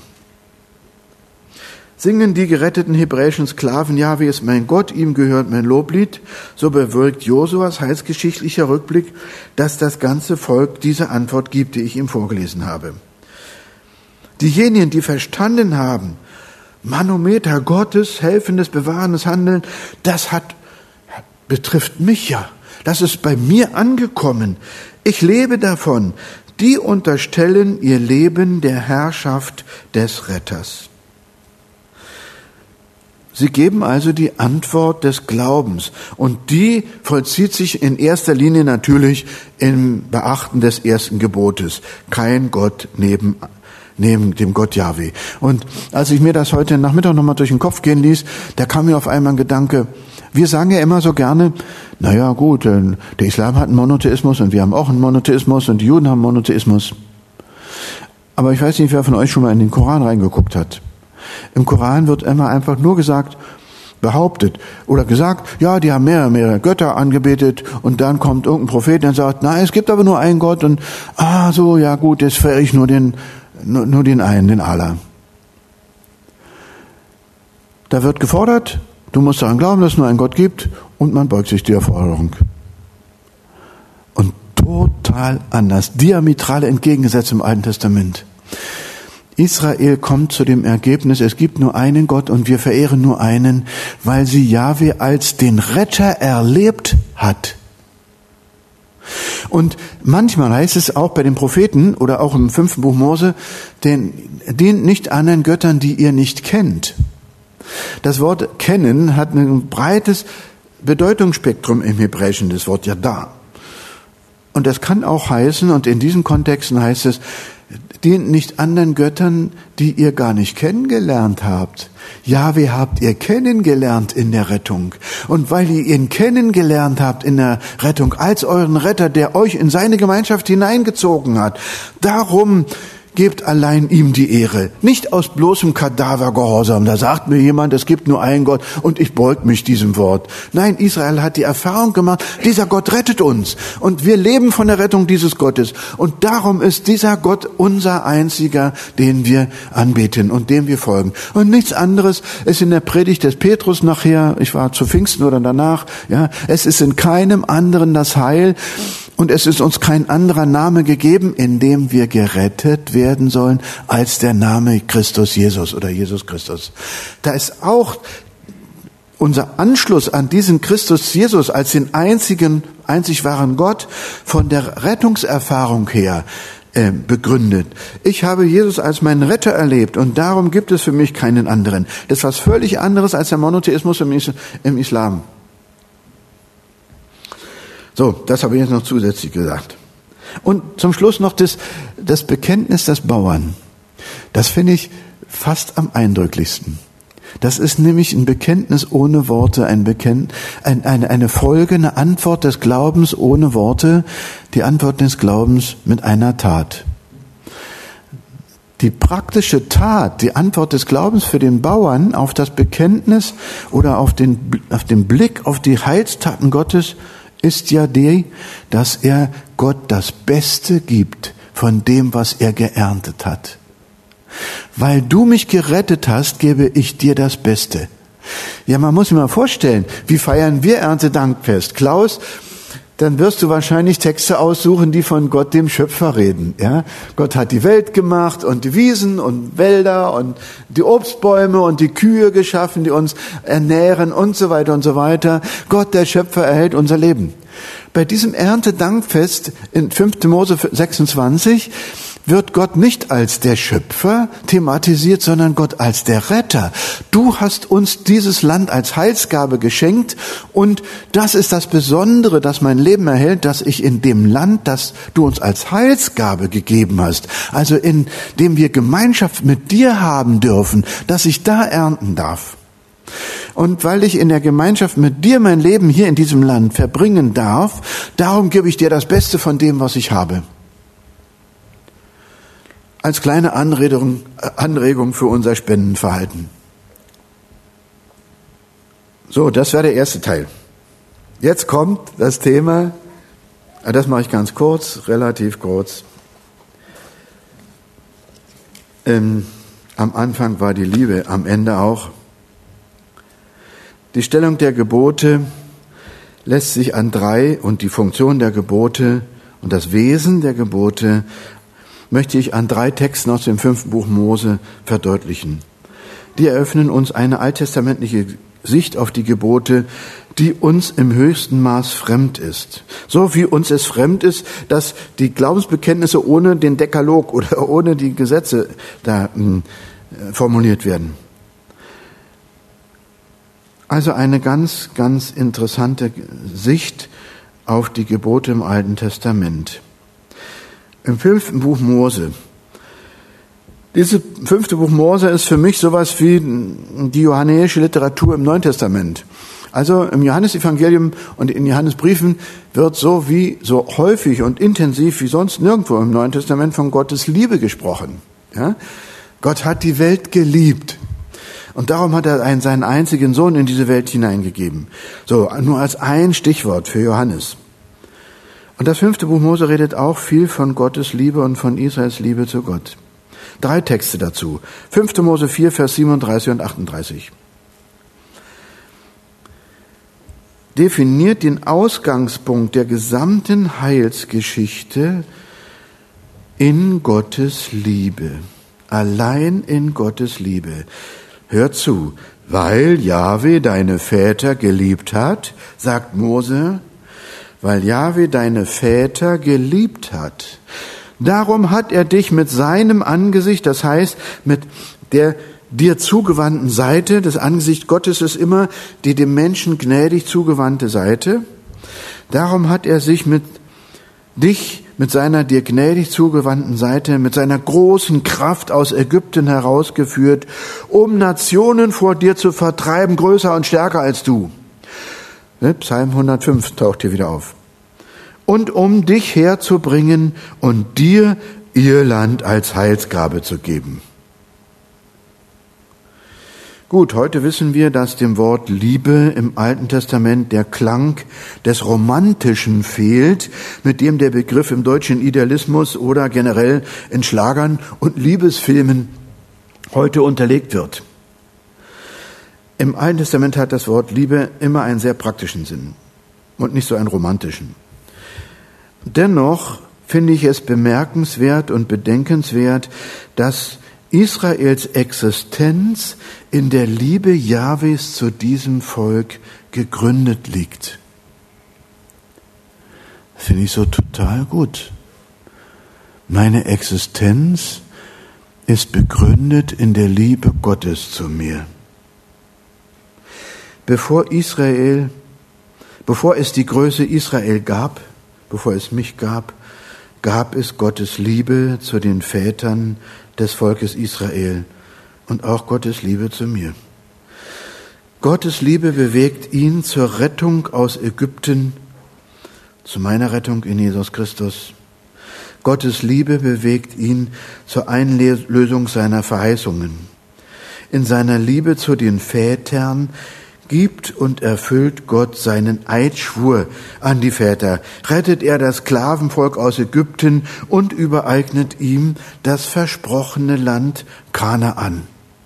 Singen die geretteten hebräischen Sklaven, Jahwe ist mein Gott, ihm gehört mein Loblied, so bewirkt Josuas heilsgeschichtlicher Rückblick, dass das ganze Volk diese Antwort gibt, die ich ihm vorgelesen habe. Diejenigen, die verstanden haben, Manometer Gottes, helfendes, bewahrendes Handeln, das hat, betrifft mich ja. Das ist bei mir angekommen. Ich lebe davon. Die unterstellen ihr Leben der Herrschaft des Retters. Sie geben also die Antwort des Glaubens. Und die vollzieht sich in erster Linie natürlich im Beachten des ersten Gebotes. Kein Gott neben, neben dem Gott Jahwe. Und als ich mir das heute Nachmittag nochmal durch den Kopf gehen ließ, da kam mir auf einmal ein Gedanke, wir sagen ja immer so gerne, naja gut, der Islam hat einen Monotheismus und wir haben auch einen Monotheismus und die Juden haben einen Monotheismus. Aber ich weiß nicht, wer von euch schon mal in den Koran reingeguckt hat. Im Koran wird immer einfach nur gesagt, behauptet oder gesagt, ja, die haben mehrere, mehrere Götter angebetet und dann kommt irgendein Prophet, der sagt, nein, es gibt aber nur einen Gott und ah, so, ja gut, jetzt verehre ich nur den, nur, nur den einen, den Allah. Da wird gefordert, du musst daran glauben, dass es nur einen Gott gibt und man beugt sich der Forderung. Und total anders, diametral entgegengesetzt im Alten Testament. Israel kommt zu dem Ergebnis, es gibt nur einen Gott und wir verehren nur einen, weil sie Jahwe als den Retter erlebt hat. Und manchmal heißt es auch bei den Propheten oder auch im fünften Buch Mose, den, dient nicht anderen Göttern, die ihr nicht kennt. Das Wort kennen hat ein breites Bedeutungsspektrum im Hebräischen, das Wort Yada. Und das kann auch heißen, und in diesen Kontexten heißt es, dient nicht anderen Göttern, die ihr gar nicht kennengelernt habt. Jahwe habt ihr kennengelernt in der Rettung. Und weil ihr ihn kennengelernt habt in der Rettung als euren Retter, der euch in seine Gemeinschaft hineingezogen hat, darum gebt allein ihm die Ehre. Nicht aus bloßem Kadavergehorsam. Da sagt mir jemand, es gibt nur einen Gott und ich beug mich diesem Wort. Nein, Israel hat die Erfahrung gemacht, dieser Gott rettet uns. Und wir leben von der Rettung dieses Gottes. Und darum ist dieser Gott unser einziger, den wir anbeten und dem wir folgen. Und nichts anderes ist in der Predigt des Petrus nachher, ich war zu Pfingsten oder danach, ja, es ist in keinem anderen das Heil. Und es ist uns kein anderer Name gegeben, in dem wir gerettet werden sollen, als der Name Christus Jesus oder Jesus Christus. Da ist auch unser Anschluss an diesen Christus Jesus als den einzigen, einzig wahren Gott von der Rettungserfahrung her äh, begründet. Ich habe Jesus als meinen Retter erlebt und darum gibt es für mich keinen anderen. Das ist was völlig anderes als der Monotheismus im, Is- im Islam. So, das habe ich jetzt noch zusätzlich gesagt. Und zum Schluss noch das, das Bekenntnis des Bauern. Das finde ich fast am eindrücklichsten. Das ist nämlich ein Bekenntnis ohne Worte, ein Bekennt, ein, eine, eine Folge, eine Antwort des Glaubens ohne Worte, die Antwort des Glaubens mit einer Tat. Die praktische Tat, die Antwort des Glaubens für den Bauern auf das Bekenntnis oder auf den, auf den Blick auf die Heilstaten Gottes ist ja die, dass er Gott das Beste gibt von dem, was er geerntet hat. Weil du mich gerettet hast, gebe ich dir das Beste. Ja, man muss sich mal vorstellen, wie feiern wir Erntedankfest? Klaus, dann wirst du wahrscheinlich Texte aussuchen, die von Gott, dem Schöpfer, reden. Ja? Gott hat die Welt gemacht und die Wiesen und Wälder und die Obstbäume und die Kühe geschaffen, die uns ernähren und so weiter und so weiter. Gott, der Schöpfer, erhält unser Leben. Bei diesem Erntedankfest in fünfter Mose sechsundzwanzig wird Gott nicht als der Schöpfer thematisiert, sondern Gott als der Retter. Du hast uns dieses Land als Heilsgabe geschenkt und das ist das Besondere, das mein Leben erhält, dass ich in dem Land, das du uns als Heilsgabe gegeben hast, also in dem wir Gemeinschaft mit dir haben dürfen, dass ich da ernten darf. Und weil ich in der Gemeinschaft mit dir mein Leben hier in diesem Land verbringen darf, darum gebe ich dir das Beste von dem, was ich habe. Als kleine Anregung, Anregung für unser Spendenverhalten. So, das wäre der erste Teil. Jetzt kommt das Thema, das mache ich ganz kurz, relativ kurz. Ähm, am Anfang war die Liebe, am Ende auch. Die Stellung der Gebote lässt sich an drei und die Funktion der Gebote und das Wesen der Gebote möchte ich an drei Texten aus dem fünften Buch Mose verdeutlichen. Die eröffnen uns eine alttestamentliche Sicht auf die Gebote, die uns im höchsten Maß fremd ist. So wie uns es fremd ist, dass die Glaubensbekenntnisse ohne den Dekalog oder ohne die Gesetze da äh, formuliert werden. Also eine ganz, ganz interessante Sicht auf die Gebote im Alten Testament. Im fünften Buch Mose. Dieses fünfte Buch Mose ist für mich sowas wie die johannäische Literatur im Neuen Testament. Also im Johannesevangelium und in Johannesbriefen wird so wie, so häufig und intensiv wie sonst nirgendwo im Neuen Testament von Gottes Liebe gesprochen. Ja? Gott hat die Welt geliebt. Und darum hat er einen, seinen einzigen Sohn in diese Welt hineingegeben. So, nur als ein Stichwort für Johannes. Und das fünfte Buch Mose redet auch viel von Gottes Liebe und von Israels Liebe zu Gott. Drei Texte dazu. fünfter Mose vier, Vers siebenunddreißig und achtunddreißig. Definiert den Ausgangspunkt der gesamten Heilsgeschichte in Gottes Liebe. allein in Gottes Liebe. Hör zu, weil Jahwe deine Väter geliebt hat, sagt Mose, weil Jahwe deine Väter geliebt hat. Darum hat er dich mit seinem Angesicht, das heißt mit der dir zugewandten Seite, das Angesicht Gottes ist immer die dem Menschen gnädig zugewandte Seite. Darum hat er sich mit dich, mit seiner dir gnädig zugewandten Seite, mit seiner großen Kraft aus Ägypten herausgeführt, um Nationen vor dir zu vertreiben, größer und stärker als du. Psalm hundertfünf taucht hier wieder auf. Und um dich herzubringen und dir ihr Land als Heilsgabe zu geben. Gut, heute wissen wir, dass dem Wort Liebe im Alten Testament der Klang des Romantischen fehlt, mit dem der Begriff im deutschen Idealismus oder generell in Schlagern und Liebesfilmen heute unterlegt wird. Im Alten Testament hat das Wort Liebe immer einen sehr praktischen Sinn und nicht so einen romantischen. Dennoch finde ich es bemerkenswert und bedenkenswert, dass Israels Existenz in der Liebe Jahwes zu diesem Volk gegründet liegt. Das finde ich so total gut. Meine Existenz ist begründet in der Liebe Gottes zu mir. Bevor Israel, bevor es die Größe Israel gab, bevor es mich gab, gab es Gottes Liebe zu den Vätern des Volkes Israel und auch Gottes Liebe zu mir. Gottes Liebe bewegt ihn zur Rettung aus Ägypten, zu meiner Rettung in Jesus Christus. Gottes Liebe bewegt ihn zur Einlösung seiner Verheißungen. In seiner Liebe zu den Vätern gibt und erfüllt Gott seinen Eidschwur an die Väter, rettet er das Sklavenvolk aus Ägypten und übereignet ihm das versprochene Land Kanaan.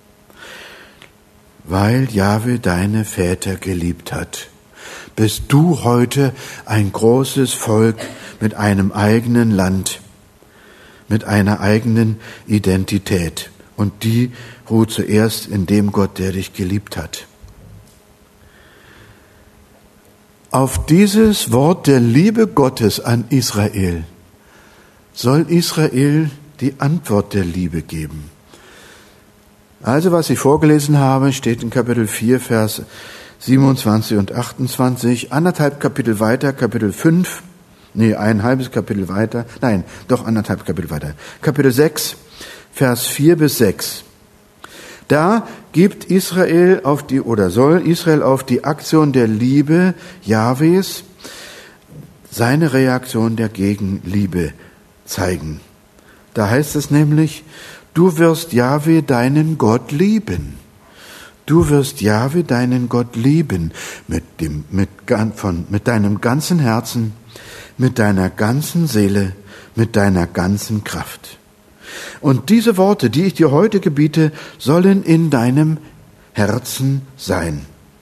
Weil Jahwe deine Väter geliebt hat, bist du heute ein großes Volk mit einem eigenen Land, mit einer eigenen Identität. Und die ruht zuerst in dem Gott, der dich geliebt hat. Auf dieses Wort der Liebe Gottes an Israel soll Israel die Antwort der Liebe geben. Also, was ich vorgelesen habe, steht in Kapitel vier, Vers siebenundzwanzig und achtundzwanzig, anderthalb Kapitel weiter, Kapitel fünf, nee, ein halbes Kapitel weiter, nein, doch anderthalb Kapitel weiter, Kapitel sechs, Vers vier bis sechs. Da gibt Israel auf die, oder soll Israel auf die Aktion der Liebe Jahwes seine Reaktion der Gegenliebe zeigen. Da heißt es nämlich, du wirst Jahwe deinen Gott lieben. Du wirst Jahwe deinen Gott lieben mit dem, mit, von, mit deinem ganzen Herzen, mit deiner ganzen Seele, mit deiner ganzen Kraft. Und diese Worte, die ich dir heute gebiete, sollen in deinem Herzen sein.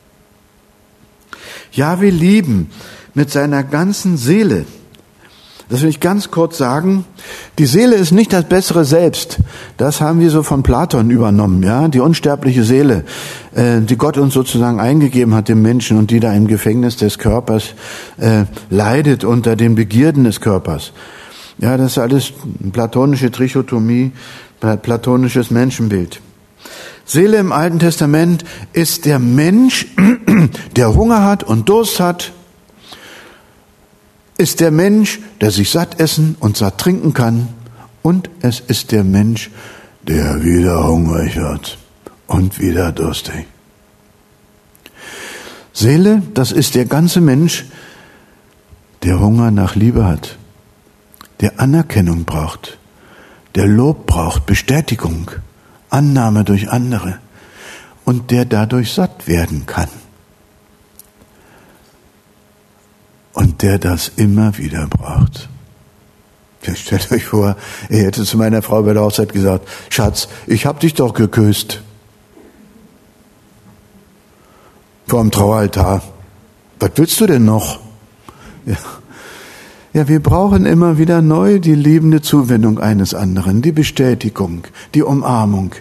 Jahwe lieben mit seiner ganzen Seele. Das will ich ganz kurz sagen. Die Seele ist nicht das bessere Selbst. Das haben wir so von Platon übernommen, ja. Die unsterbliche Seele, äh, die Gott uns sozusagen eingegeben hat, dem Menschen, und die da im Gefängnis des Körpers äh, leidet unter den Begierden des Körpers. Ja, das ist alles platonische Trichotomie, platonisches Menschenbild. Seele im Alten Testament ist der Mensch, der Hunger hat und Durst hat, ist der Mensch, der sich satt essen und satt trinken kann, und es ist der Mensch, der wieder hungrig wird und wieder durstig. Seele, das ist der ganze Mensch, der Hunger nach Liebe hat, der Anerkennung braucht, der Lob braucht, Bestätigung, Annahme durch andere und der dadurch satt werden kann. Und der das immer wieder braucht. Stellt euch vor, er hätte zu meiner Frau bei der Hochzeit gesagt, Schatz, ich hab dich doch geküsst. Vor dem Traualtar. Was willst du denn noch? Ja. Ja, wir brauchen immer wieder neu die liebende Zuwendung eines anderen, die Bestätigung, die Umarmung.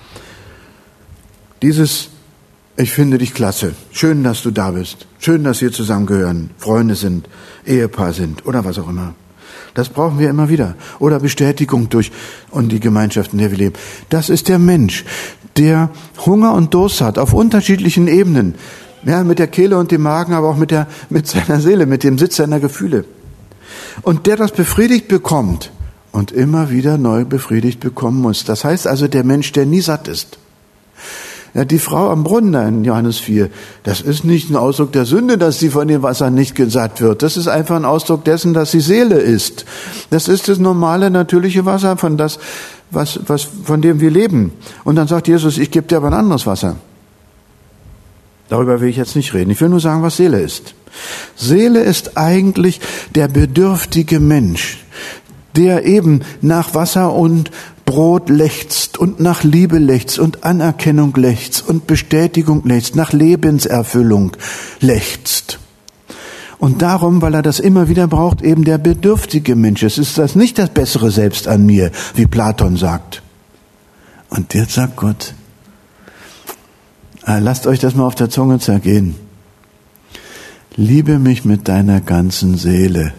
Dieses, ich finde dich klasse, schön, dass du da bist, schön, dass wir zusammengehören, Freunde sind, Ehepaar sind oder was auch immer. Das brauchen wir immer wieder. Oder Bestätigung durch und die Gemeinschaft, in der wir leben. Das ist der Mensch, der Hunger und Durst hat, auf unterschiedlichen Ebenen. Ja, mit der Kehle und dem Magen, aber auch mit der, mit seiner Seele, mit dem Sitz seiner Gefühle. Und der das befriedigt bekommt und immer wieder neu befriedigt bekommen muss. Das heißt also, der Mensch, der nie satt ist. Ja, die Frau am Brunnen da in Johannes vier, das ist nicht ein Ausdruck der Sünde, dass sie von dem Wasser nicht gesatt wird. Das ist einfach ein Ausdruck dessen, dass sie Seele ist. Das ist das normale, natürliche Wasser, von das, was, was, von dem wir leben. Und dann sagt Jesus, ich gebe dir aber ein anderes Wasser. Darüber will ich jetzt nicht reden. Ich will nur sagen, was Seele ist. Seele ist eigentlich der bedürftige Mensch, der eben nach Wasser und Brot lechzt und nach Liebe lechzt und Anerkennung lechzt und Bestätigung lechzt, nach Lebenserfüllung lechzt. Und darum, weil er das immer wieder braucht, eben der bedürftige Mensch. Es ist das nicht das bessere Selbst an mir, wie Platon sagt. Und jetzt sagt Gott, lasst euch das mal auf der Zunge zergehen. Liebe mich mit deiner ganzen Seele.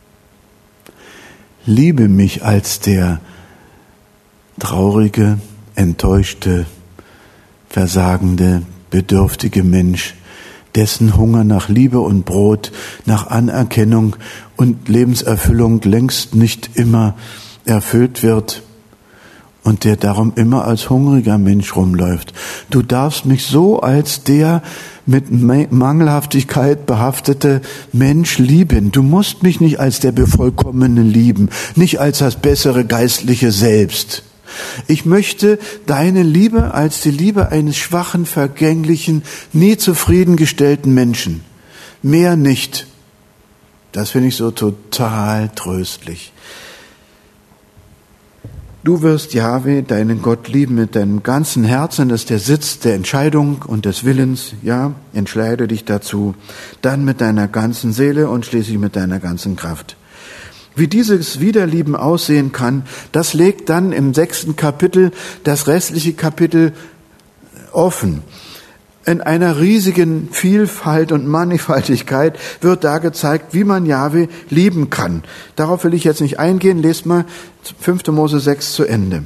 Liebe mich als der traurige, enttäuschte, versagende, bedürftige Mensch, dessen Hunger nach Liebe und Brot, nach Anerkennung und Lebenserfüllung längst nicht immer erfüllt wird und der darum immer als hungriger Mensch rumläuft. Du darfst mich so als der mit Mangelhaftigkeit behaftete Mensch lieben. Du musst mich nicht als der Bevollkommene lieben, nicht als das bessere geistliche Selbst. Ich möchte deine Liebe als die Liebe eines schwachen, vergänglichen, nie zufriedengestellten Menschen. Mehr nicht. Das finde ich so total tröstlich. Du wirst Jahwe, deinen Gott, lieben mit deinem ganzen Herzen. Das ist der Sitz der Entscheidung und des Willens. Ja, entscheide dich dazu. Dann mit deiner ganzen Seele und schließlich mit deiner ganzen Kraft. Wie dieses Wiederlieben aussehen kann, das legt dann im sechsten Kapitel das restliche Kapitel offen. In einer riesigen Vielfalt und Mannigfaltigkeit wird da gezeigt, wie man Jahwe lieben kann. Darauf will ich jetzt nicht eingehen. Lest mal fünfter Mose sechs zu Ende.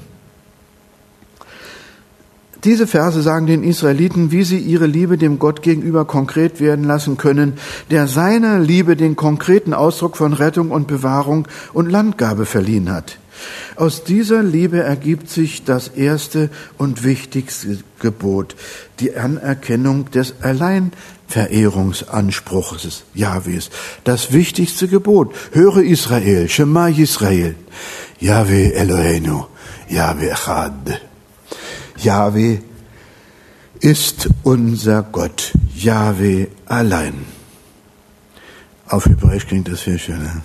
Diese Verse sagen den Israeliten, wie sie ihre Liebe dem Gott gegenüber konkret werden lassen können, der seiner Liebe den konkreten Ausdruck von Rettung und Bewahrung und Landgabe verliehen hat. Aus dieser Liebe ergibt sich das erste und wichtigste Gebot, die Anerkennung des Alleinverehrungsanspruchs Jahwes. Das wichtigste Gebot. Höre Israel, Shema Yisrael, Yahweh Eloheinu, Yahweh Echad. Jahwe ist unser Gott, Jahwe allein. Auf Hebräisch klingt das viel schöner.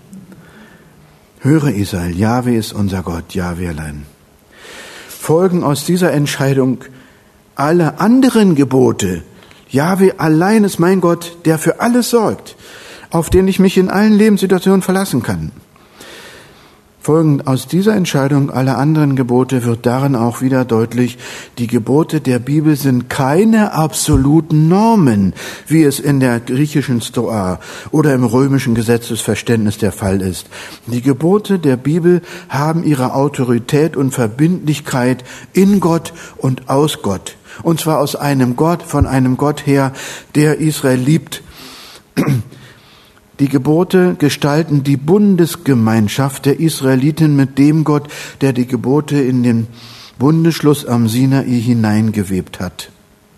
Höre Israel, Jahwe ist unser Gott, Jahwe allein. Folgen aus dieser Entscheidung alle anderen Gebote. Jahwe allein ist mein Gott, der für alles sorgt, auf den ich mich in allen Lebenssituationen verlassen kann. Folgend aus dieser Entscheidung aller anderen Gebote wird darin auch wieder deutlich, die Gebote der Bibel sind keine absoluten Normen, wie es in der griechischen Stoa oder im römischen Gesetzesverständnis der Fall ist. Die Gebote der Bibel haben ihre Autorität und Verbindlichkeit in Gott und aus Gott. Und zwar aus einem Gott, von einem Gott her, der Israel liebt. Die Gebote gestalten die Bundesgemeinschaft der Israeliten mit dem Gott, der die Gebote in den Bundesschluss am Sinai hineingewebt hat.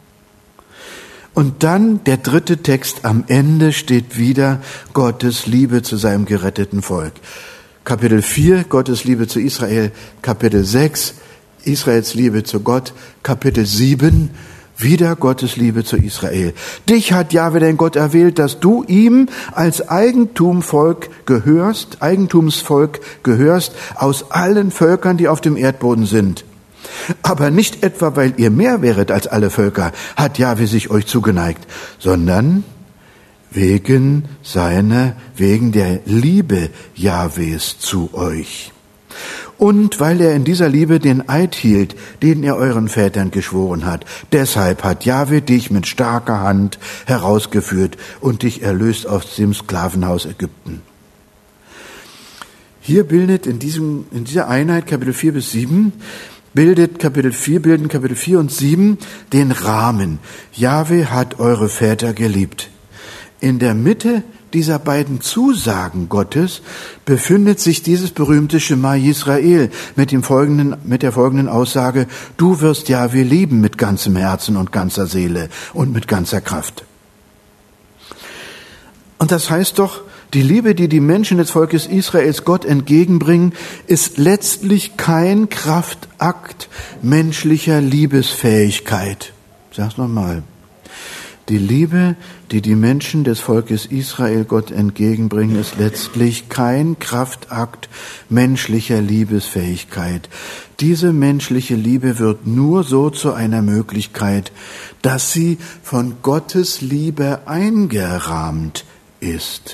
Und dann der dritte Text am Ende steht wieder Gottes Liebe zu seinem geretteten Volk. Kapitel vier, Gottes Liebe zu Israel. Kapitel sechs, Israels Liebe zu Gott. Kapitel sieben, wieder Gottes Liebe zu Israel. Dich hat Jahwe dein Gott erwählt, dass du ihm als Eigentumsvolk gehörst, Eigentumsvolk gehörst aus allen Völkern, die auf dem Erdboden sind. Aber nicht etwa, weil ihr mehr wäret als alle Völker, hat Jahwe sich euch zugeneigt, sondern wegen seiner, wegen der Liebe Jahwes zu euch. Und weil er in dieser Liebe den Eid hielt, den er euren Vätern geschworen hat. Deshalb hat Jahwe dich mit starker Hand herausgeführt und dich erlöst aus dem Sklavenhaus Ägypten. Hier bildet in diesem, in dieser Einheit Kapitel vier bis sieben, bildet Kapitel vier, bilden Kapitel vier und sieben den Rahmen. Jahwe hat eure Väter geliebt. In der Mitte dieser beiden Zusagen Gottes befindet sich dieses berühmte Schema Yisrael mit dem folgenden, mit der folgenden Aussage: Du wirst Jahwe lieben mit ganzem Herzen und ganzer Seele und mit ganzer Kraft. Und das heißt doch, die Liebe, die die Menschen des Volkes Israels Gott entgegenbringen, ist letztlich kein Kraftakt menschlicher Liebesfähigkeit. Ich sag's nochmal. Die Liebe, die die Menschen des Volkes Israel Gott entgegenbringen, ist letztlich kein Kraftakt menschlicher Liebesfähigkeit. Diese menschliche Liebe wird nur so zu einer Möglichkeit, dass sie von Gottes Liebe eingerahmt ist.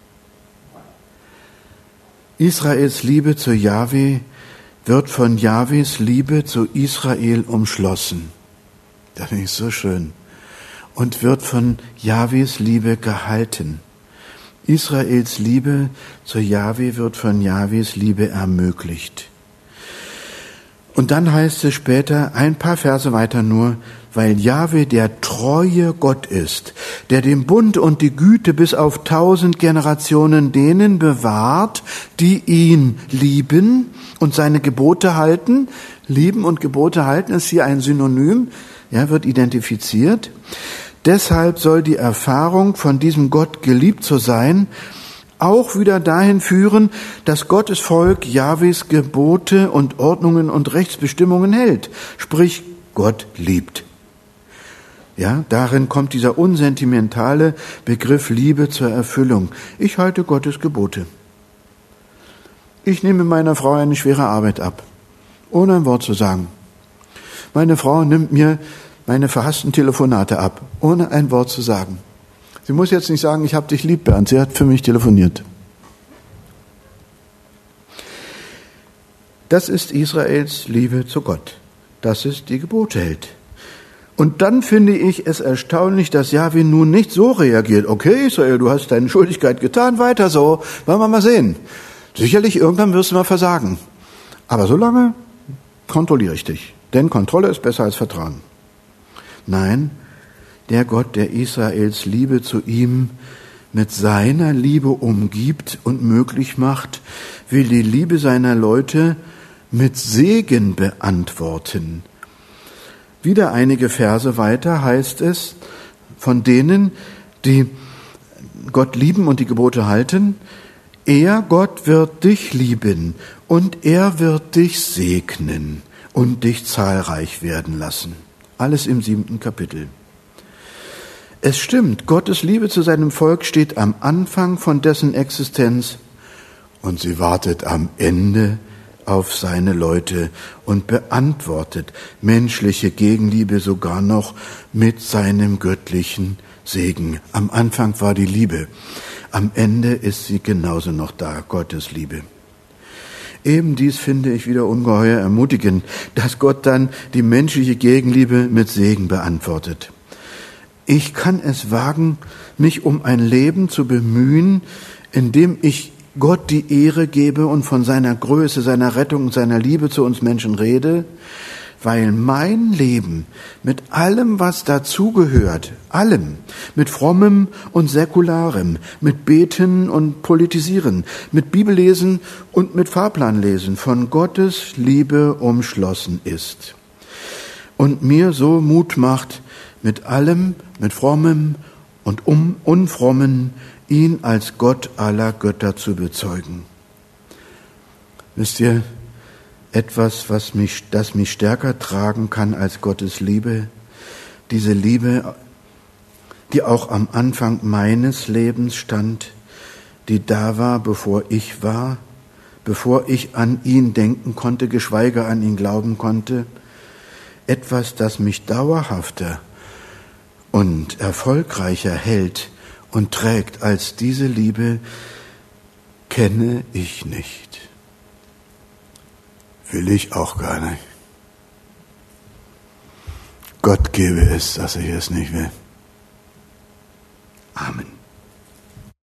Israels Liebe zu Jahwe wird von Jahwes Liebe zu Israel umschlossen. Das finde ich so schön. Und wird von Jahwes Liebe gehalten. Israels Liebe zu Jahwe wird von Jahwes Liebe ermöglicht. Und dann heißt es später, ein paar Verse weiter nur, weil Jahwe der treue Gott ist, der den Bund und die Güte bis auf tausend Generationen denen bewahrt, die ihn lieben und seine Gebote halten. Lieben und Gebote halten ist hier ein Synonym, ja, wird identifiziert. Deshalb soll die Erfahrung, von diesem Gott geliebt zu sein, auch wieder dahin führen, dass Gottes Volk Jahwes Gebote und Ordnungen und Rechtsbestimmungen hält. Sprich, Gott liebt. Ja, darin kommt dieser unsentimentale Begriff Liebe zur Erfüllung. Ich halte Gottes Gebote. Ich nehme meiner Frau eine schwere Arbeit ab, ohne ein Wort zu sagen. Meine Frau nimmt mir meine verhassten Telefonate ab, ohne ein Wort zu sagen. Sie muss jetzt nicht sagen, ich hab dich lieb, Bernd. Sie hat für mich telefoniert. Das ist Israels Liebe zu Gott. Das ist die Gebote hält. Und dann finde ich es erstaunlich, dass Jahwe nun nicht so reagiert. Okay, Israel, du hast deine Schuldigkeit getan, weiter so. Wollen wir mal sehen. Sicherlich, irgendwann wirst du mal versagen. Aber so lange kontrolliere ich dich. Denn Kontrolle ist besser als Vertrauen. Nein, der Gott, der Israels Liebe zu ihm mit seiner Liebe umgibt und möglich macht, will die Liebe seiner Leute mit Segen beantworten. Wieder einige Verse weiter heißt es, von denen, die Gott lieben und die Gebote halten, er, Gott, wird dich lieben und er wird dich segnen und dich zahlreich werden lassen. Alles im siebten Kapitel. Es stimmt, Gottes Liebe zu seinem Volk steht am Anfang von dessen Existenz und sie wartet am Ende auf seine Leute und beantwortet menschliche Gegenliebe sogar noch mit seinem göttlichen Segen. Am Anfang war die Liebe, am Ende ist sie genauso noch da, Gottes Liebe. Eben dies finde ich wieder ungeheuer ermutigend, dass Gott dann die menschliche Gegenliebe mit Segen beantwortet. Ich kann es wagen, mich um ein Leben zu bemühen, in dem ich Gott die Ehre gebe und von seiner Größe, seiner Rettung und seiner Liebe zu uns Menschen rede, weil mein Leben mit allem, was dazugehört, allem, mit Frommem und Säkularem, mit Beten und Politisieren, mit Bibellesen und mit Fahrplanlesen von Gottes Liebe umschlossen ist und mir so Mut macht, mit allem, mit Frommem und um Unfrommen, ihn als Gott aller Götter zu bezeugen. Wisst ihr, etwas, was mich, das mich stärker tragen kann als Gottes Liebe, diese Liebe, die auch am Anfang meines Lebens stand, die da war, bevor ich war, bevor ich an ihn denken konnte, geschweige an ihn glauben konnte, etwas, das mich dauerhafter und erfolgreicher hält und trägt als diese Liebe, kenne ich nicht. Will ich auch gar nicht. Gott gebe es, dass ich es nicht will.